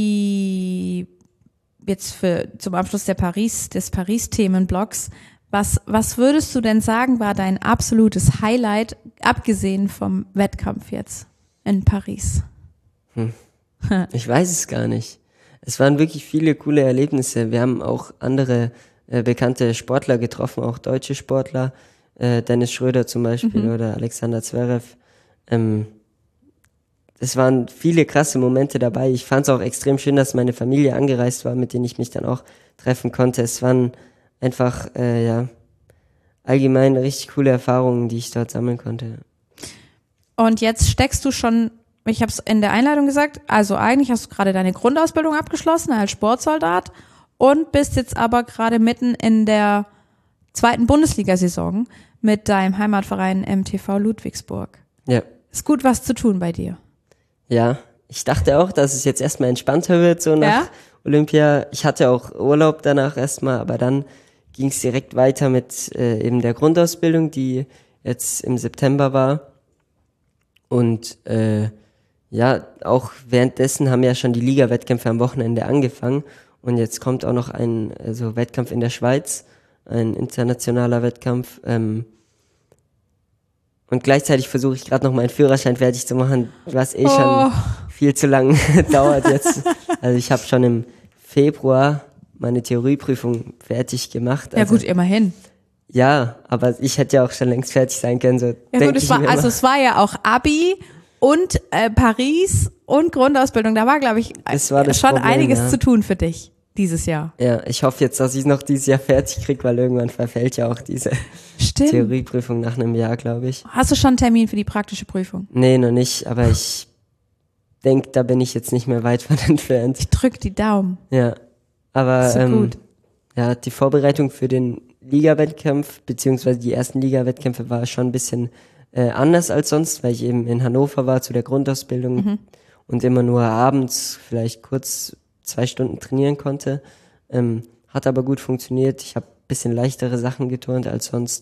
zum Abschluss des Paris-Themenblocks, was würdest du denn sagen, war dein absolutes Highlight, abgesehen vom Wettkampf jetzt in Paris? Ich weiß es gar nicht. Es waren wirklich viele coole Erlebnisse. Wir haben auch andere bekannte Sportler getroffen, auch deutsche Sportler. Dennis Schröder zum Beispiel oder Alexander Zverev. Es waren viele krasse Momente dabei. Ich fand es auch extrem schön, dass meine Familie angereist war, mit denen ich mich dann auch treffen konnte. Es waren einfach, allgemein richtig coole Erfahrungen, die ich dort sammeln konnte. Und jetzt steckst du schon, ich habe es in der Einleitung gesagt, also eigentlich hast du gerade deine Grundausbildung abgeschlossen als Sportsoldat und bist jetzt aber gerade mitten in der 2. Bundesliga-Saison mit deinem Heimatverein MTV Ludwigsburg. Ja. Ist gut was zu tun bei dir. Ja, ich dachte auch, dass es jetzt erstmal entspannter wird, so nach Olympia. Ich hatte auch Urlaub danach erstmal, aber dann ging es direkt weiter mit eben der Grundausbildung, die jetzt im September war. Und auch währenddessen haben ja schon die Liga-Wettkämpfe am Wochenende angefangen. Und jetzt kommt auch noch ein Wettkampf in der Schweiz, ein internationaler Wettkampf. Und gleichzeitig versuche ich gerade noch meinen Führerschein fertig zu machen, was schon viel zu lang dauert jetzt. Also ich habe schon im Februar meine Theorieprüfung fertig gemacht. Ja gut, immerhin. Ja, aber ich hätte ja auch schon längst fertig sein können. So Ja gut, es war ja auch Abi und Paris und Grundausbildung. Da war, glaube ich, schon Problem, einiges zu tun für dich dieses Jahr. Ja, ich hoffe jetzt, dass ich noch dieses Jahr fertig kriege, weil irgendwann verfällt ja auch diese Theorieprüfung nach einem Jahr, glaube ich. Hast du schon einen Termin für die praktische Prüfung? Nee, noch nicht, aber ich denke, da bin ich jetzt nicht mehr weit von entfernt. Ich drück die Daumen. Ja, aber So gut. Ja, die Vorbereitung für den Liga-Wettkampf, beziehungsweise die ersten Liga-Wettkämpfe war schon ein bisschen anders als sonst, weil ich eben in Hannover war zu der Grundausbildung und immer nur abends vielleicht kurz 2 Stunden trainieren konnte. Hat aber gut funktioniert. Ich habe ein bisschen leichtere Sachen geturnt als sonst.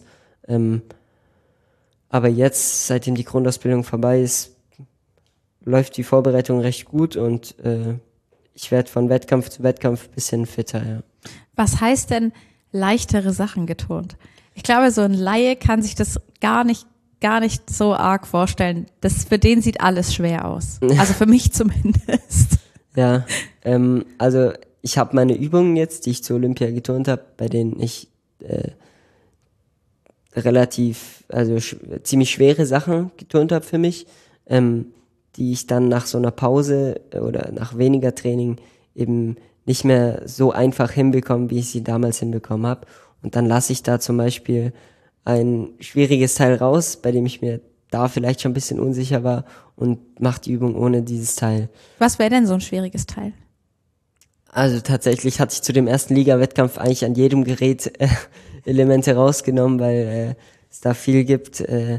Aber jetzt, seitdem die Grundausbildung vorbei ist, läuft die Vorbereitung recht gut und ich werde von Wettkampf zu Wettkampf ein bisschen fitter, ja. Was heißt denn leichtere Sachen geturnt? Ich glaube, so ein Laie kann sich das gar nicht so arg vorstellen. Für den sieht alles schwer aus. Also für mich zumindest. Ja, also ich habe meine Übungen jetzt, die ich zur Olympia geturnt habe, bei denen ich ziemlich schwere Sachen geturnt habe für mich, die ich dann nach so einer Pause oder nach weniger Training eben nicht mehr so einfach hinbekomme, wie ich sie damals hinbekommen habe. Und dann lasse ich da zum Beispiel ein schwieriges Teil raus, bei dem ich mir da vielleicht schon ein bisschen unsicher war und mache die Übung ohne dieses Teil. Was wäre denn so ein schwieriges Teil? Also tatsächlich hatte ich zu dem ersten Liga-Wettkampf eigentlich an jedem Gerät Elemente rausgenommen, weil es da viel gibt,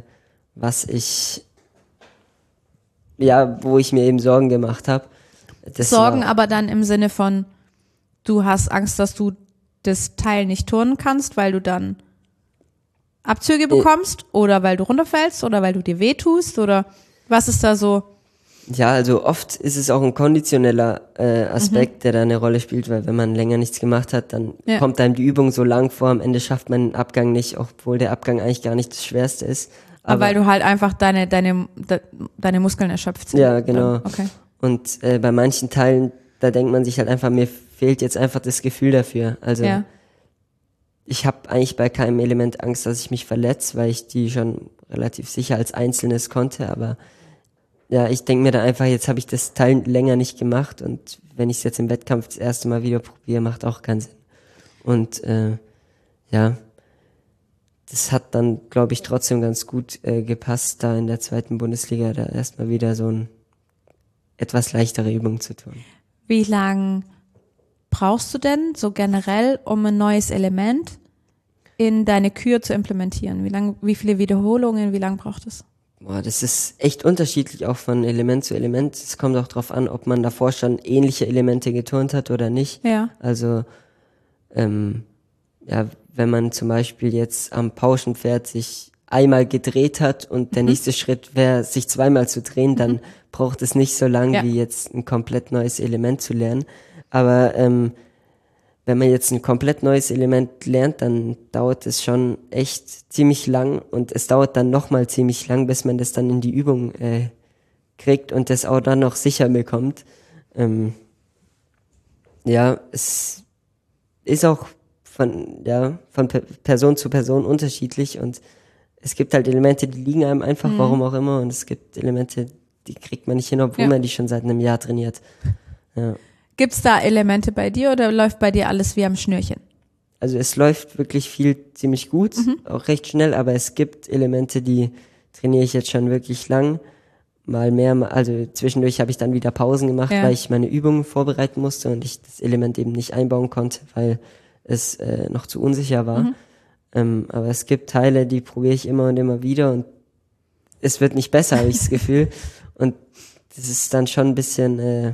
wo ich mir eben Sorgen gemacht habe. Sorgen aber dann im Sinne von, du hast Angst, dass du das Teil nicht turnen kannst, weil du dann Abzüge bekommst oder weil du runterfällst oder weil du dir wehtust oder was ist da so? Ja, also oft ist es auch ein konditioneller Aspekt, der da eine Rolle spielt, weil wenn man länger nichts gemacht hat, dann kommt einem die Übung so lang vor, am Ende schafft man den Abgang nicht, obwohl der Abgang eigentlich gar nicht das Schwerste ist. Aber weil du halt einfach deine Muskeln erschöpft sind. Ja, genau. Okay. Und bei manchen Teilen, da denkt man sich halt einfach, mir fehlt jetzt einfach das Gefühl dafür. Also ich habe eigentlich bei keinem Element Angst, dass ich mich verletze, weil ich die schon relativ sicher als Einzelnes konnte. Aber ja, ich denke mir dann einfach, jetzt habe ich das Teil länger nicht gemacht und wenn ich es jetzt im Wettkampf das erste Mal wieder probiere, macht auch keinen Sinn. Und das hat dann, glaube ich, trotzdem ganz gut gepasst, da in der 2. Bundesliga da erstmal wieder so ein etwas leichtere Übung zu tun. Wie lang brauchst du denn so generell, um ein neues Element in deine Kür zu implementieren? Wie viele Wiederholungen, wie lang braucht es? Boah, das ist echt unterschiedlich auch von Element zu Element. Es kommt auch drauf an, ob man davor schon ähnliche Elemente geturnt hat oder nicht. Ja. Also, wenn man zum Beispiel jetzt am Pauschenpferd sich einmal gedreht hat und der nächste Schritt wäre, sich zweimal zu drehen, dann braucht es nicht so lang, wie jetzt ein komplett neues Element zu lernen. Aber wenn man jetzt ein komplett neues Element lernt, dann dauert es schon echt ziemlich lang und es dauert dann nochmal ziemlich lang, bis man das dann in die Übung kriegt und das auch dann noch sicher bekommt. Es ist auch von Person zu Person unterschiedlich und es gibt halt Elemente, die liegen einem einfach, warum auch immer, und es gibt Elemente, die kriegt man nicht hin, obwohl man die schon seit einem Jahr trainiert. Ja. Gibt's da Elemente bei dir oder läuft bei dir alles wie am Schnürchen? Also es läuft wirklich viel ziemlich gut, auch recht schnell, aber es gibt Elemente, die trainiere ich jetzt schon wirklich lang, mal mehr, also zwischendurch habe ich dann wieder Pausen gemacht, weil ich meine Übungen vorbereiten musste und ich das Element eben nicht einbauen konnte, weil es noch zu unsicher war. Aber es gibt Teile, die probiere ich immer und immer wieder und es wird nicht besser, habe ich das Gefühl. Und das ist dann schon ein bisschen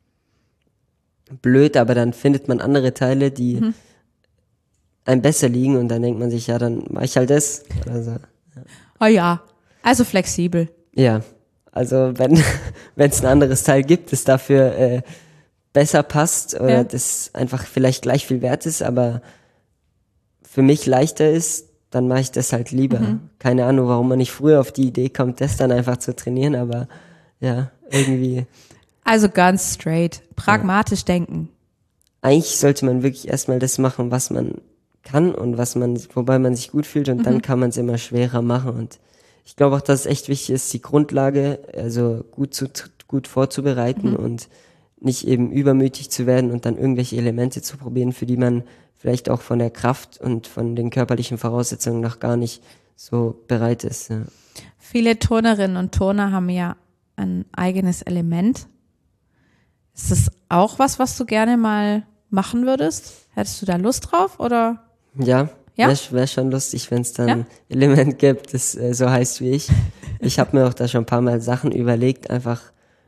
blöd, aber dann findet man andere Teile, die einem besser liegen und dann denkt man sich, ja, dann mache ich halt das. Also, Oh ja, also flexibel. Ja, also wenn es ein anderes Teil gibt, das dafür besser passt oder das einfach vielleicht gleich viel wert ist, aber für mich leichter ist, dann mache ich das halt lieber. Keine Ahnung, warum man nicht früher auf die Idee kommt, das dann einfach zu trainieren, aber ja, irgendwie. Also ganz straight, pragmatisch denken. Eigentlich sollte man wirklich erstmal das machen, was man kann und wobei man sich gut fühlt und dann kann man es immer schwerer machen und ich glaube auch, dass es echt wichtig ist, die Grundlage also gut vorzubereiten und nicht eben übermütig zu werden und dann irgendwelche Elemente zu probieren, für die man vielleicht auch von der Kraft und von den körperlichen Voraussetzungen noch gar nicht so bereit ist. Ja. Viele Turnerinnen und Turner haben ja ein eigenes Element. Ist das auch was du gerne mal machen würdest? Hättest du da Lust drauf oder? Ja, Ja? wär schon lustig, wenn es dann Ja? ein Element gibt, das so heißt wie ich. Ich habe mir auch da schon ein paar Mal Sachen überlegt, einfach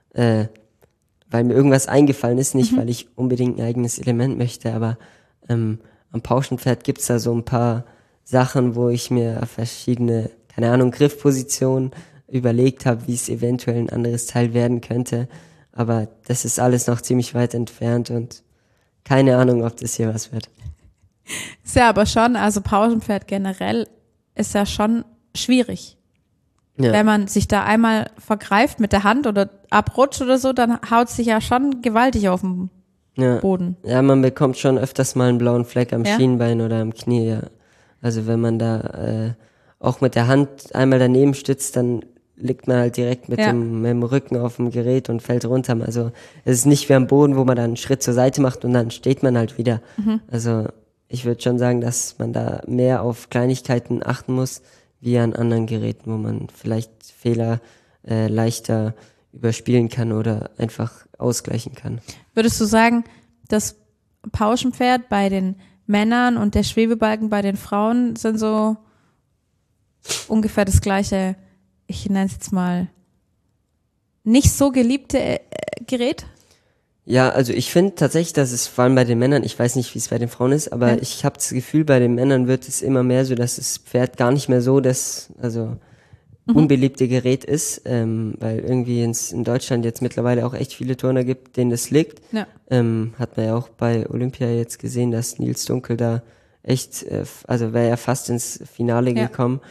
weil mir irgendwas eingefallen ist, nicht weil ich unbedingt ein eigenes Element möchte, aber am Pauschenpferd gibt's da so ein paar Sachen, wo ich mir verschiedene, keine Ahnung, Griffpositionen überlegt habe, wie es eventuell ein anderes Teil werden könnte. Aber das ist alles noch ziemlich weit entfernt und keine Ahnung, ob das hier was wird. Ist ja aber schon, also Pauschenpferd generell ist ja schon schwierig. Ja. Wenn man sich da einmal vergreift mit der Hand oder abrutscht oder so, dann haut sich ja schon gewaltig auf den Ja. Boden. Ja, man bekommt schon öfters mal einen blauen Fleck am Ja? Schienbein oder am Knie, ja. Also wenn man da auch mit der Hand einmal daneben stützt, dann liegt man halt direkt mit dem Rücken auf dem Gerät und fällt runter. Also es ist nicht wie am Boden, wo man dann einen Schritt zur Seite macht und dann steht man halt wieder. Also ich würde schon sagen, dass man da mehr auf Kleinigkeiten achten muss, wie an anderen Geräten, wo man vielleicht Fehler leichter überspielen kann oder einfach ausgleichen kann. Würdest du sagen, das Pauschenpferd bei den Männern und der Schwebebalken bei den Frauen sind so ungefähr das gleiche, ich nenne es jetzt mal, nicht so geliebte Gerät? Ja, also ich finde tatsächlich, dass es vor allem bei den Männern, ich weiß nicht, wie es bei den Frauen ist, aber ich habe das Gefühl, bei den Männern wird es immer mehr so, dass das Pferd gar nicht mehr so das unbeliebte Gerät ist, weil irgendwie in Deutschland jetzt mittlerweile auch echt viele Turner gibt, denen das liegt. Ja. Hat man ja auch bei Olympia jetzt gesehen, dass Nils Dunkel da echt, also wäre ja fast ins Finale gekommen.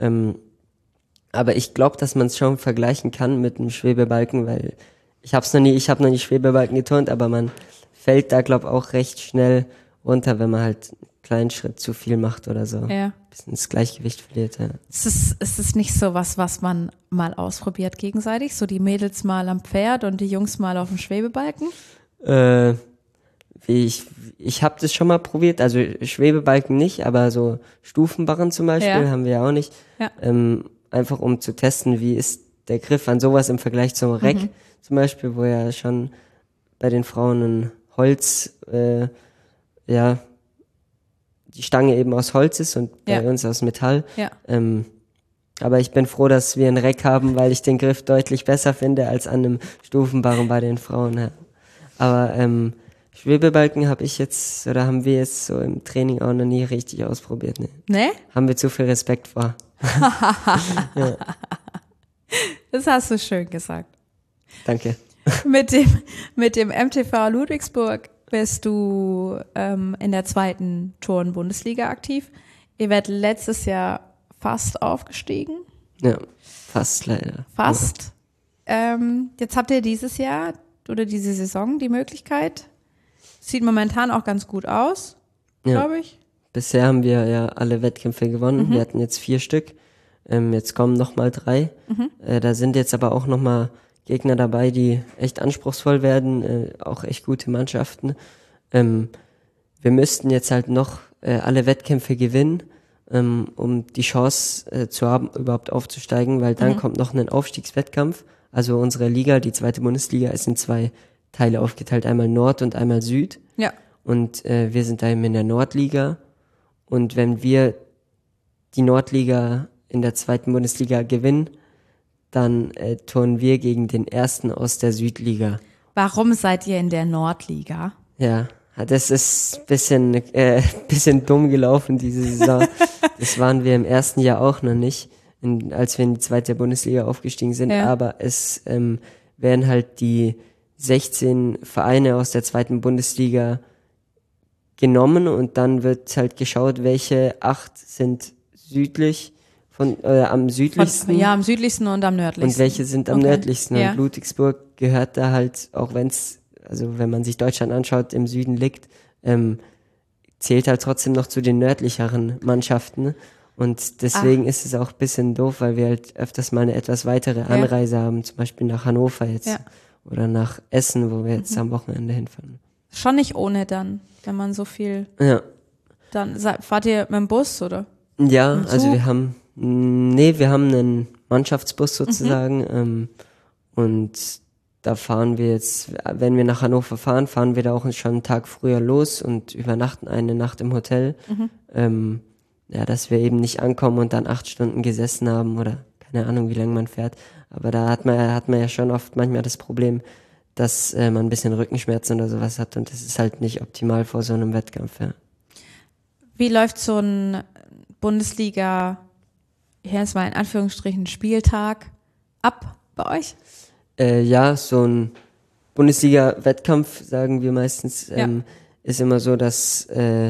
Aber ich glaube, dass man es schon vergleichen kann mit einem Schwebebalken, weil ich habe noch nie Schwebebalken geturnt, aber man fällt da, glaube ich, auch recht schnell runter, wenn man halt einen kleinen Schritt zu viel macht oder so. Ja. Ein bisschen das Gleichgewicht verliert, ja. Ist es nicht so was man mal ausprobiert gegenseitig? So die Mädels mal am Pferd und die Jungs mal auf dem Schwebebalken? Ich habe das schon mal probiert, also Schwebebalken nicht, aber so Stufenbarren zum Beispiel haben wir ja auch nicht. Ja. Einfach um zu testen, wie ist der Griff an sowas im Vergleich zum Reck zum Beispiel, wo ja schon bei den Frauen ein Holz, die Stange eben aus Holz ist und bei uns aus Metall. Ja. Aber ich bin froh, dass wir ein Reck haben, weil ich den Griff deutlich besser finde als an einem Stufenbarren bei den Frauen. Ja. Aber Schwebebalken haben wir jetzt so im Training auch noch nie richtig ausprobiert. Ne? Ne? Haben wir zu viel Respekt vor. Das hast du schön gesagt. Danke. Mit dem MTV Ludwigsburg bist du in der 2. Turn-Bundesliga aktiv. Ihr werdet letztes Jahr fast aufgestiegen. Ja, fast leider. Fast. Jetzt habt ihr dieses Jahr oder diese Saison die Möglichkeit. Sieht momentan auch ganz gut aus, glaube ich. Bisher haben wir ja alle Wettkämpfe gewonnen. Wir hatten jetzt 4 Stück. Jetzt kommen nochmal 3. Da sind jetzt aber auch nochmal Gegner dabei, die echt anspruchsvoll werden, auch echt gute Mannschaften. Wir müssten jetzt halt noch alle Wettkämpfe gewinnen, um die Chance zu haben, überhaupt aufzusteigen, weil dann kommt noch ein Aufstiegswettkampf. Also unsere Liga, die 2. Bundesliga, ist in 2 Teile aufgeteilt, einmal Nord und einmal Süd. Ja. Und wir sind da eben in der Nordliga. Und wenn wir die Nordliga in der 2. Bundesliga gewinnen, dann turnen wir gegen den ersten aus der Südliga. Warum seid ihr in der Nordliga? Ja, das ist bisschen dumm gelaufen diese Saison. Das waren wir im ersten Jahr auch noch nicht, als wir in die 2. Bundesliga aufgestiegen sind. Ja. Aber es werden halt die 16 Vereine aus der 2. Bundesliga genommen und dann wird halt geschaut, welche 8 sind südlich am südlichsten. Am südlichsten und am nördlichsten. Und welche sind am nördlichsten. Ja. Und Ludwigsburg gehört da halt, auch wenn man sich Deutschland anschaut, im Süden liegt, zählt halt trotzdem noch zu den nördlicheren Mannschaften. Und deswegen ist es auch ein bisschen doof, weil wir halt öfters mal eine etwas weitere Anreise haben, zum Beispiel nach Hannover jetzt. Ja. Oder nach Essen, wo wir jetzt am Wochenende hinfahren. Schon nicht ohne dann, wenn man so viel. Ja. Dann fahrt ihr mit dem Bus, oder? Ja, also wir haben einen Mannschaftsbus sozusagen. Und da fahren wir jetzt, wenn wir nach Hannover fahren, fahren wir da auch schon einen Tag früher los und übernachten eine Nacht im Hotel. Ja, dass wir eben nicht ankommen und dann 8 Stunden gesessen haben oder keine Ahnung, wie lange man fährt. Aber da hat man ja schon oft manchmal das Problem, dass man ein bisschen Rückenschmerzen oder sowas hat und das ist halt nicht optimal vor so einem Wettkampf. Ja. Wie läuft so ein Bundesliga, hier ist mal in Anführungsstrichen Spieltag ab bei euch? Ja, so ein Bundesliga-Wettkampf, sagen wir meistens, ist immer so, dass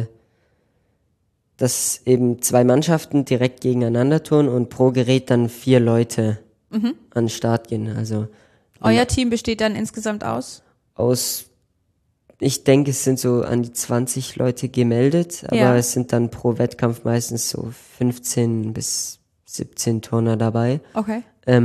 eben 2 Mannschaften direkt gegeneinander turnen und pro Gerät dann 4 Leute an den Start gehen. Also Euer Team besteht dann insgesamt ich denke, es sind so an die 20 Leute gemeldet, aber es sind dann pro Wettkampf meistens so 15 bis 17 Turner dabei. Okay.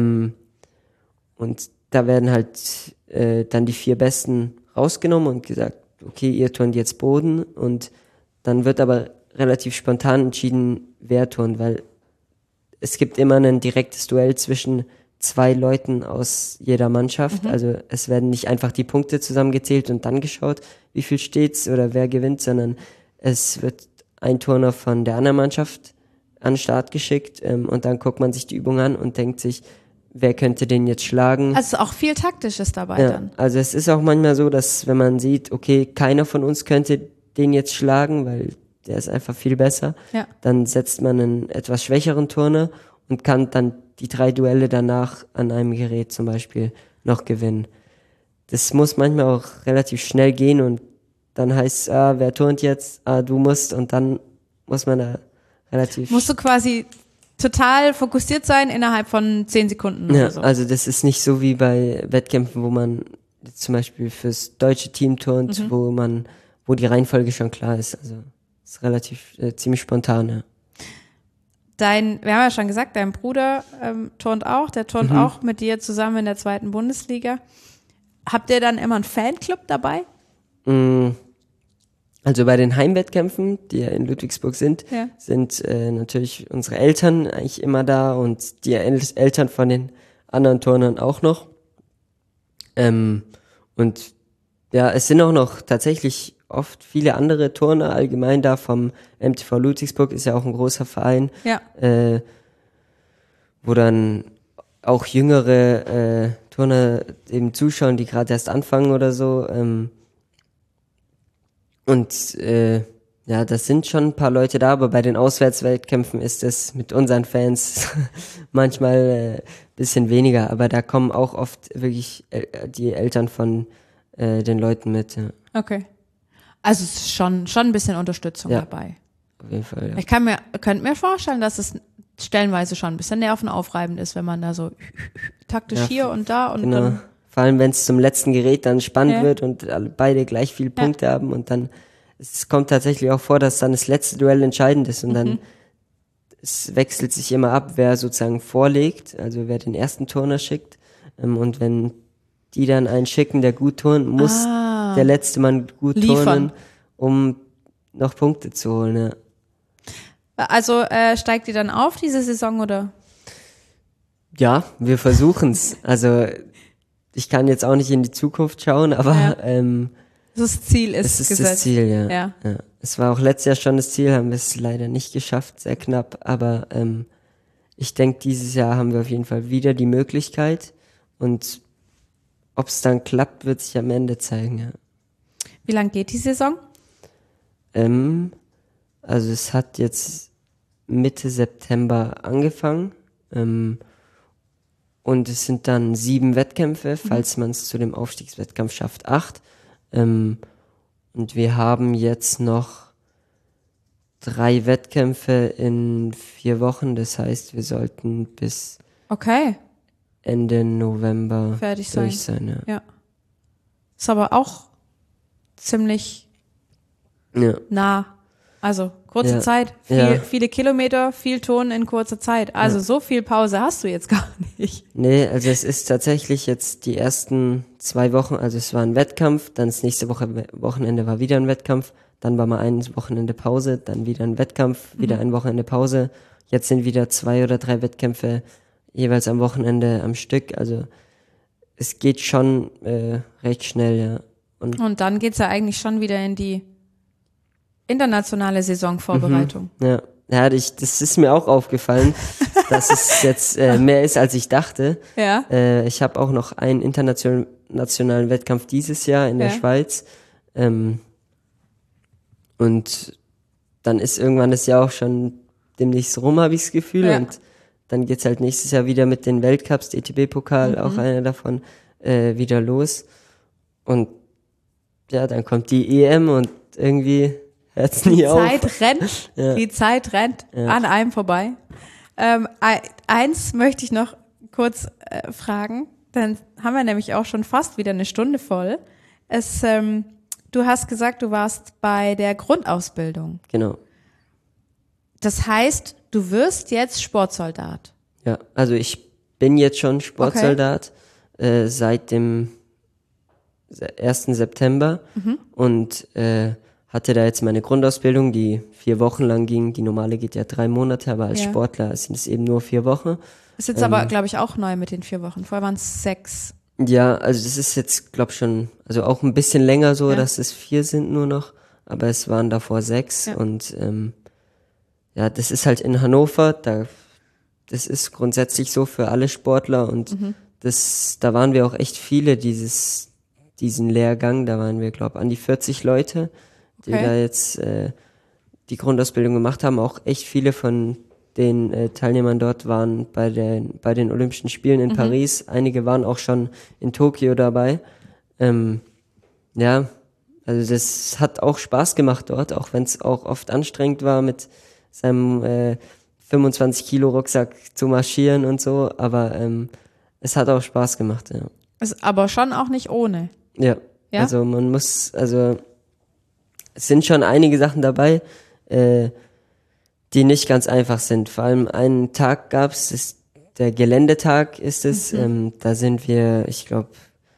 Und da werden halt dann die 4 Besten rausgenommen und gesagt, okay, ihr turnt jetzt Boden und dann wird aber relativ spontan entschieden, wer turnt, weil es gibt immer ein direktes Duell zwischen 2 Leuten aus jeder Mannschaft. Also es werden nicht einfach die Punkte zusammengezählt und dann geschaut, wie viel steht's oder wer gewinnt, sondern es wird ein Turner von der anderen Mannschaft an den Start geschickt und dann guckt man sich die Übung an und denkt sich, wer könnte den jetzt schlagen? Also auch viel Taktisches dabei dann. Also es ist auch manchmal so, dass wenn man sieht, okay, keiner von uns könnte den jetzt schlagen, weil der ist einfach viel besser, dann setzt man einen etwas schwächeren Turner und kann dann die 3 Duelle danach an einem Gerät zum Beispiel noch gewinnen. Das muss manchmal auch relativ schnell gehen und dann heißt es, wer turnt jetzt? Du musst und dann muss man da relativ... Musst du quasi total fokussiert sein innerhalb von 10 Sekunden Ja, oder so. also das ist nicht so wie bei Wettkämpfen, wo man zum Beispiel fürs deutsche Team turnt, wo die Reihenfolge schon klar ist. Also es ist relativ ziemlich spontan, ja. Wir haben ja schon gesagt, dein Bruder turnt auch, der turnt auch mit dir zusammen in der 2. Bundesliga. Habt ihr dann immer einen Fanclub dabei? Also bei den Heimwettkämpfen, die ja in Ludwigsburg sind, sind natürlich unsere Eltern eigentlich immer da und die Eltern von den anderen Turnern auch noch. Und ja, es sind auch noch tatsächlich oft viele andere Turner allgemein da vom MTV Ludwigsburg, ist ja auch ein großer Verein, wo dann auch jüngere Turner eben zuschauen, die gerade erst anfangen oder so. Ja, das sind schon ein paar Leute da, aber bei den Auswärtswettkämpfen ist es mit unseren Fans manchmal bisschen weniger, aber da kommen auch oft wirklich die Eltern von den Leuten mit. Ja. Okay. Also es ist schon ein bisschen Unterstützung dabei. Auf jeden Fall, ja. Ich könnte mir vorstellen, dass es stellenweise schon ein bisschen nervenaufreibend ist, wenn man da so taktisch hier und da und genau. dann... Vor allem, wenn es zum letzten Gerät dann spannend wird und beide gleich viele Punkte haben und dann, es kommt tatsächlich auch vor, dass dann das letzte Duell entscheidend ist und dann, es wechselt sich immer ab, wer sozusagen vorlegt, also wer den ersten Turner schickt und wenn die dann einen schicken, der gut turnt, muss der letzte Mann gut turnen, um noch Punkte zu holen, ja. Also steigt ihr dann auf diese Saison oder? Ja, wir versuchen's. Also ich kann jetzt auch nicht in die Zukunft schauen, aber das Ziel ist es ist gesetzt. das Ziel, ja. Es war auch letztes Jahr schon das Ziel, haben wir es leider nicht geschafft, sehr knapp, aber ich denke, dieses Jahr haben wir auf jeden Fall wieder die Möglichkeit und ob es dann klappt, wird sich am Ende zeigen, ja. Wie lang geht die Saison? Also es hat jetzt Mitte September angefangen und es sind dann 7 Wettkämpfe, falls man es zu dem Aufstiegswettkampf schafft, 8. Und wir haben jetzt noch 3 Wettkämpfe in 4 Wochen, das heißt, wir sollten bis Ende November fertig durch sein. Ja. Ist aber auch ziemlich nah. Also kurze Zeit, viele Kilometer, viel Ton in kurzer Zeit. Also so viel Pause hast du jetzt gar nicht. Nee, also es ist tatsächlich jetzt die ersten 2 Wochen, also es war ein Wettkampf, dann das nächste Wochenende war wieder ein Wettkampf, dann war mal ein Wochenende Pause, dann wieder ein Wettkampf, wieder ein Wochenende Pause. Jetzt sind wieder 2 oder 3 Wettkämpfe jeweils am Wochenende am Stück. Also es geht schon recht schnell, ja. Und dann geht's ja eigentlich schon wieder in die internationale Saisonvorbereitung. Ja, das ist mir auch aufgefallen, dass es jetzt mehr ist, als ich dachte. Ja. Ich habe auch noch einen internationalen Wettkampf dieses Jahr in der Schweiz. Und dann ist irgendwann das Jahr auch schon demnächst rum, habe ich das Gefühl. Ja. Und dann geht's halt nächstes Jahr wieder mit den Weltcups, DTB-Pokal, auch einer davon, wieder los. Und ja, dann kommt die EM und irgendwie hört's nie auf. Die Zeit rennt an einem vorbei. Eins möchte ich noch kurz fragen, dann haben wir nämlich auch schon fast wieder eine Stunde voll. Du hast gesagt, du warst bei der Grundausbildung. Genau. Das heißt, du wirst jetzt Sportsoldat. Ja, also ich bin jetzt schon Sportsoldat seit dem 1. September und hatte da jetzt meine Grundausbildung, die 4 Wochen lang ging. Die normale geht ja 3 Monate, aber als Sportler sind es eben nur 4 Wochen. Ist jetzt aber, glaube ich, auch neu mit den 4 Wochen. Vorher waren es 6. Ja, also das ist jetzt, glaube ich, schon, also auch ein bisschen länger so, dass es 4 sind nur noch, aber es waren davor 6 und das ist halt in Hannover, das ist grundsätzlich so für alle Sportler und da waren wir auch echt viele, diesen Lehrgang, da waren wir, glaube ich, an die 40 Leute, die da jetzt die Grundausbildung gemacht haben, auch echt viele von den Teilnehmern dort waren bei den Olympischen Spielen in Paris. Einige waren auch schon in Tokio dabei. Also das hat auch Spaß gemacht dort, auch wenn es auch oft anstrengend war, mit seinem 25 Kilo Rucksack zu marschieren und so. Aber es hat auch Spaß gemacht, ja. Ist aber schon auch nicht ohne. Ja. Also es sind schon einige Sachen dabei, die nicht ganz einfach sind. Vor allem einen Tag gab's, der Geländetag ist es. Da sind wir, ich glaube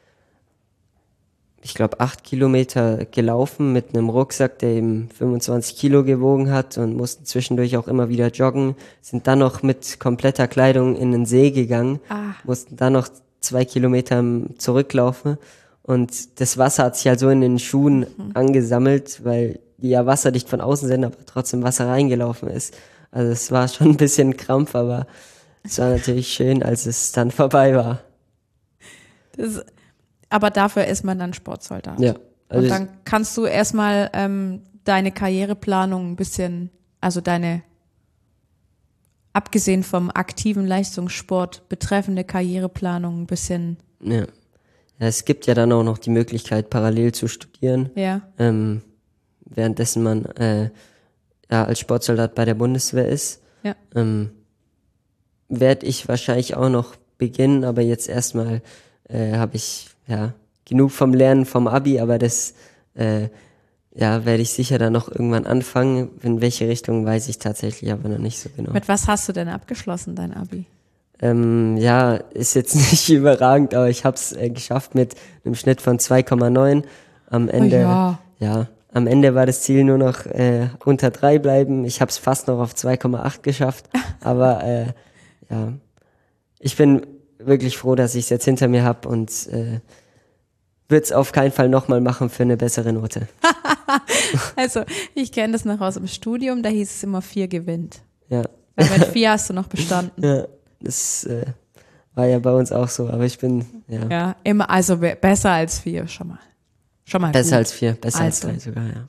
8 Kilometer gelaufen mit einem Rucksack, der eben 25 Kilo gewogen hat und mussten zwischendurch auch immer wieder joggen. Sind dann noch mit kompletter Kleidung in den See gegangen, mussten dann noch 2 Kilometer zurücklaufen. Und das Wasser hat sich halt so in den Schuhen angesammelt, weil die ja wasserdicht von außen sind, aber trotzdem Wasser reingelaufen ist. Also es war schon ein bisschen Krampf, aber es war natürlich schön, als es dann vorbei war. Aber dafür ist man dann Sportsoldat. Ja. Also und dann kannst du erstmal deine Karriereplanung ein bisschen, also deine, abgesehen vom aktiven Leistungssport betreffende Karriereplanung ein bisschen. Ja, es gibt ja dann auch noch die Möglichkeit, parallel zu studieren. Ja. Währenddessen man als Sportsoldat bei der Bundeswehr ist. Ja. Werde ich wahrscheinlich auch noch beginnen, aber jetzt erstmal habe ich genug vom Lernen vom Abi, aber das werde ich sicher dann noch irgendwann anfangen. In welche Richtung weiß ich tatsächlich aber noch nicht so genau. Mit was hast du denn abgeschlossen, dein Abi? Ist jetzt nicht überragend, aber ich habe es geschafft mit einem Schnitt von 2,9 am Ende. Am Ende war das Ziel nur noch unter 3 bleiben. Ich habe es fast noch auf 2,8 geschafft, aber ich bin wirklich froh, dass ich es jetzt hinter mir habe und würde es auf keinen Fall nochmal machen für eine bessere Note. Also, ich kenne das noch aus dem Studium, da hieß es immer 4 gewinnt. Ja. Weil mit 4 hast du noch bestanden. Ja, das war ja bei uns auch so, aber ich bin, Ja, immer, also besser als 4, schon mal. Besser gut. als 4, besser als Also. 3 sogar, ja.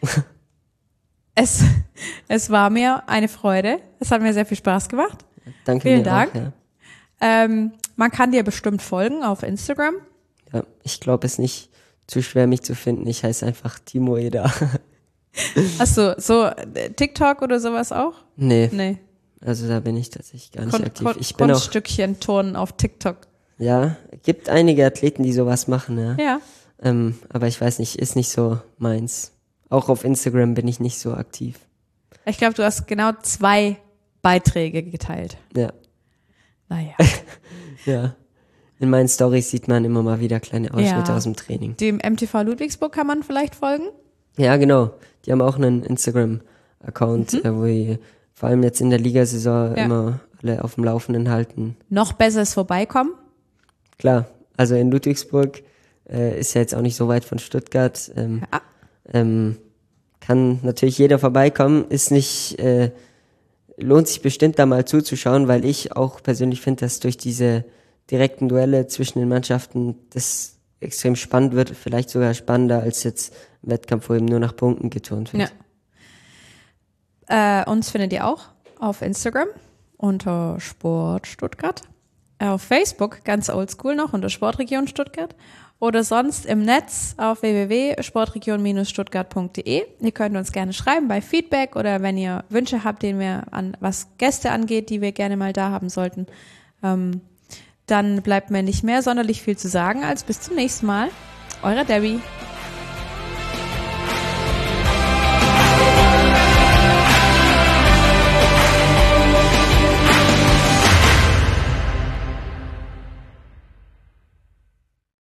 Es war mir eine Freude. Es hat mir sehr viel Spaß gemacht. Danke Vielen mir Dank. auch, ja. Man kann dir bestimmt folgen auf Instagram. Ja, ich glaube, es ist nicht zu schwer, mich zu finden. Ich heiße einfach Timo Eder. Hast du so TikTok oder sowas auch? Nee. Also da bin ich tatsächlich gar nicht aktiv. Ich bin auch, Kunststückchen turnen auf TikTok. ja, gibt einige Athleten, die sowas machen, ja. Ja. Aber ich weiß nicht, ist nicht so meins. Auch auf Instagram bin ich nicht so aktiv. Ich glaube, du hast genau 2 Beiträge geteilt. Ja. Naja. Ja. In meinen Storys sieht man immer mal wieder kleine Ausschnitte aus dem Training. Dem MTV Ludwigsburg kann man vielleicht folgen? Ja, genau. Die haben auch einen Instagram-Account, wo die vor allem jetzt in der Ligasaison immer alle auf dem Laufenden halten. Noch besseres Vorbeikommen? Klar, Also in Ludwigsburg ist ja jetzt auch nicht so weit von Stuttgart. Kann natürlich jeder vorbeikommen. Lohnt sich bestimmt da mal zuzuschauen, weil ich auch persönlich finde, dass durch diese direkten Duelle zwischen den Mannschaften das extrem spannend wird. Vielleicht sogar spannender als jetzt ein Wettkampf, wo eben nur nach Punkten geturnt wird. Ja. Uns findet ihr auch auf Instagram unter Sport Stuttgart. Auf Facebook, ganz oldschool noch, unter Sportregion Stuttgart. Oder sonst im Netz auf www.sportregion-stuttgart.de. Ihr könnt uns gerne schreiben bei Feedback oder wenn ihr Wünsche habt, was Gäste angeht, die wir gerne mal da haben sollten. Dann bleibt mir nicht mehr sonderlich viel zu sagen als bis zum nächsten Mal. Eure Debbie.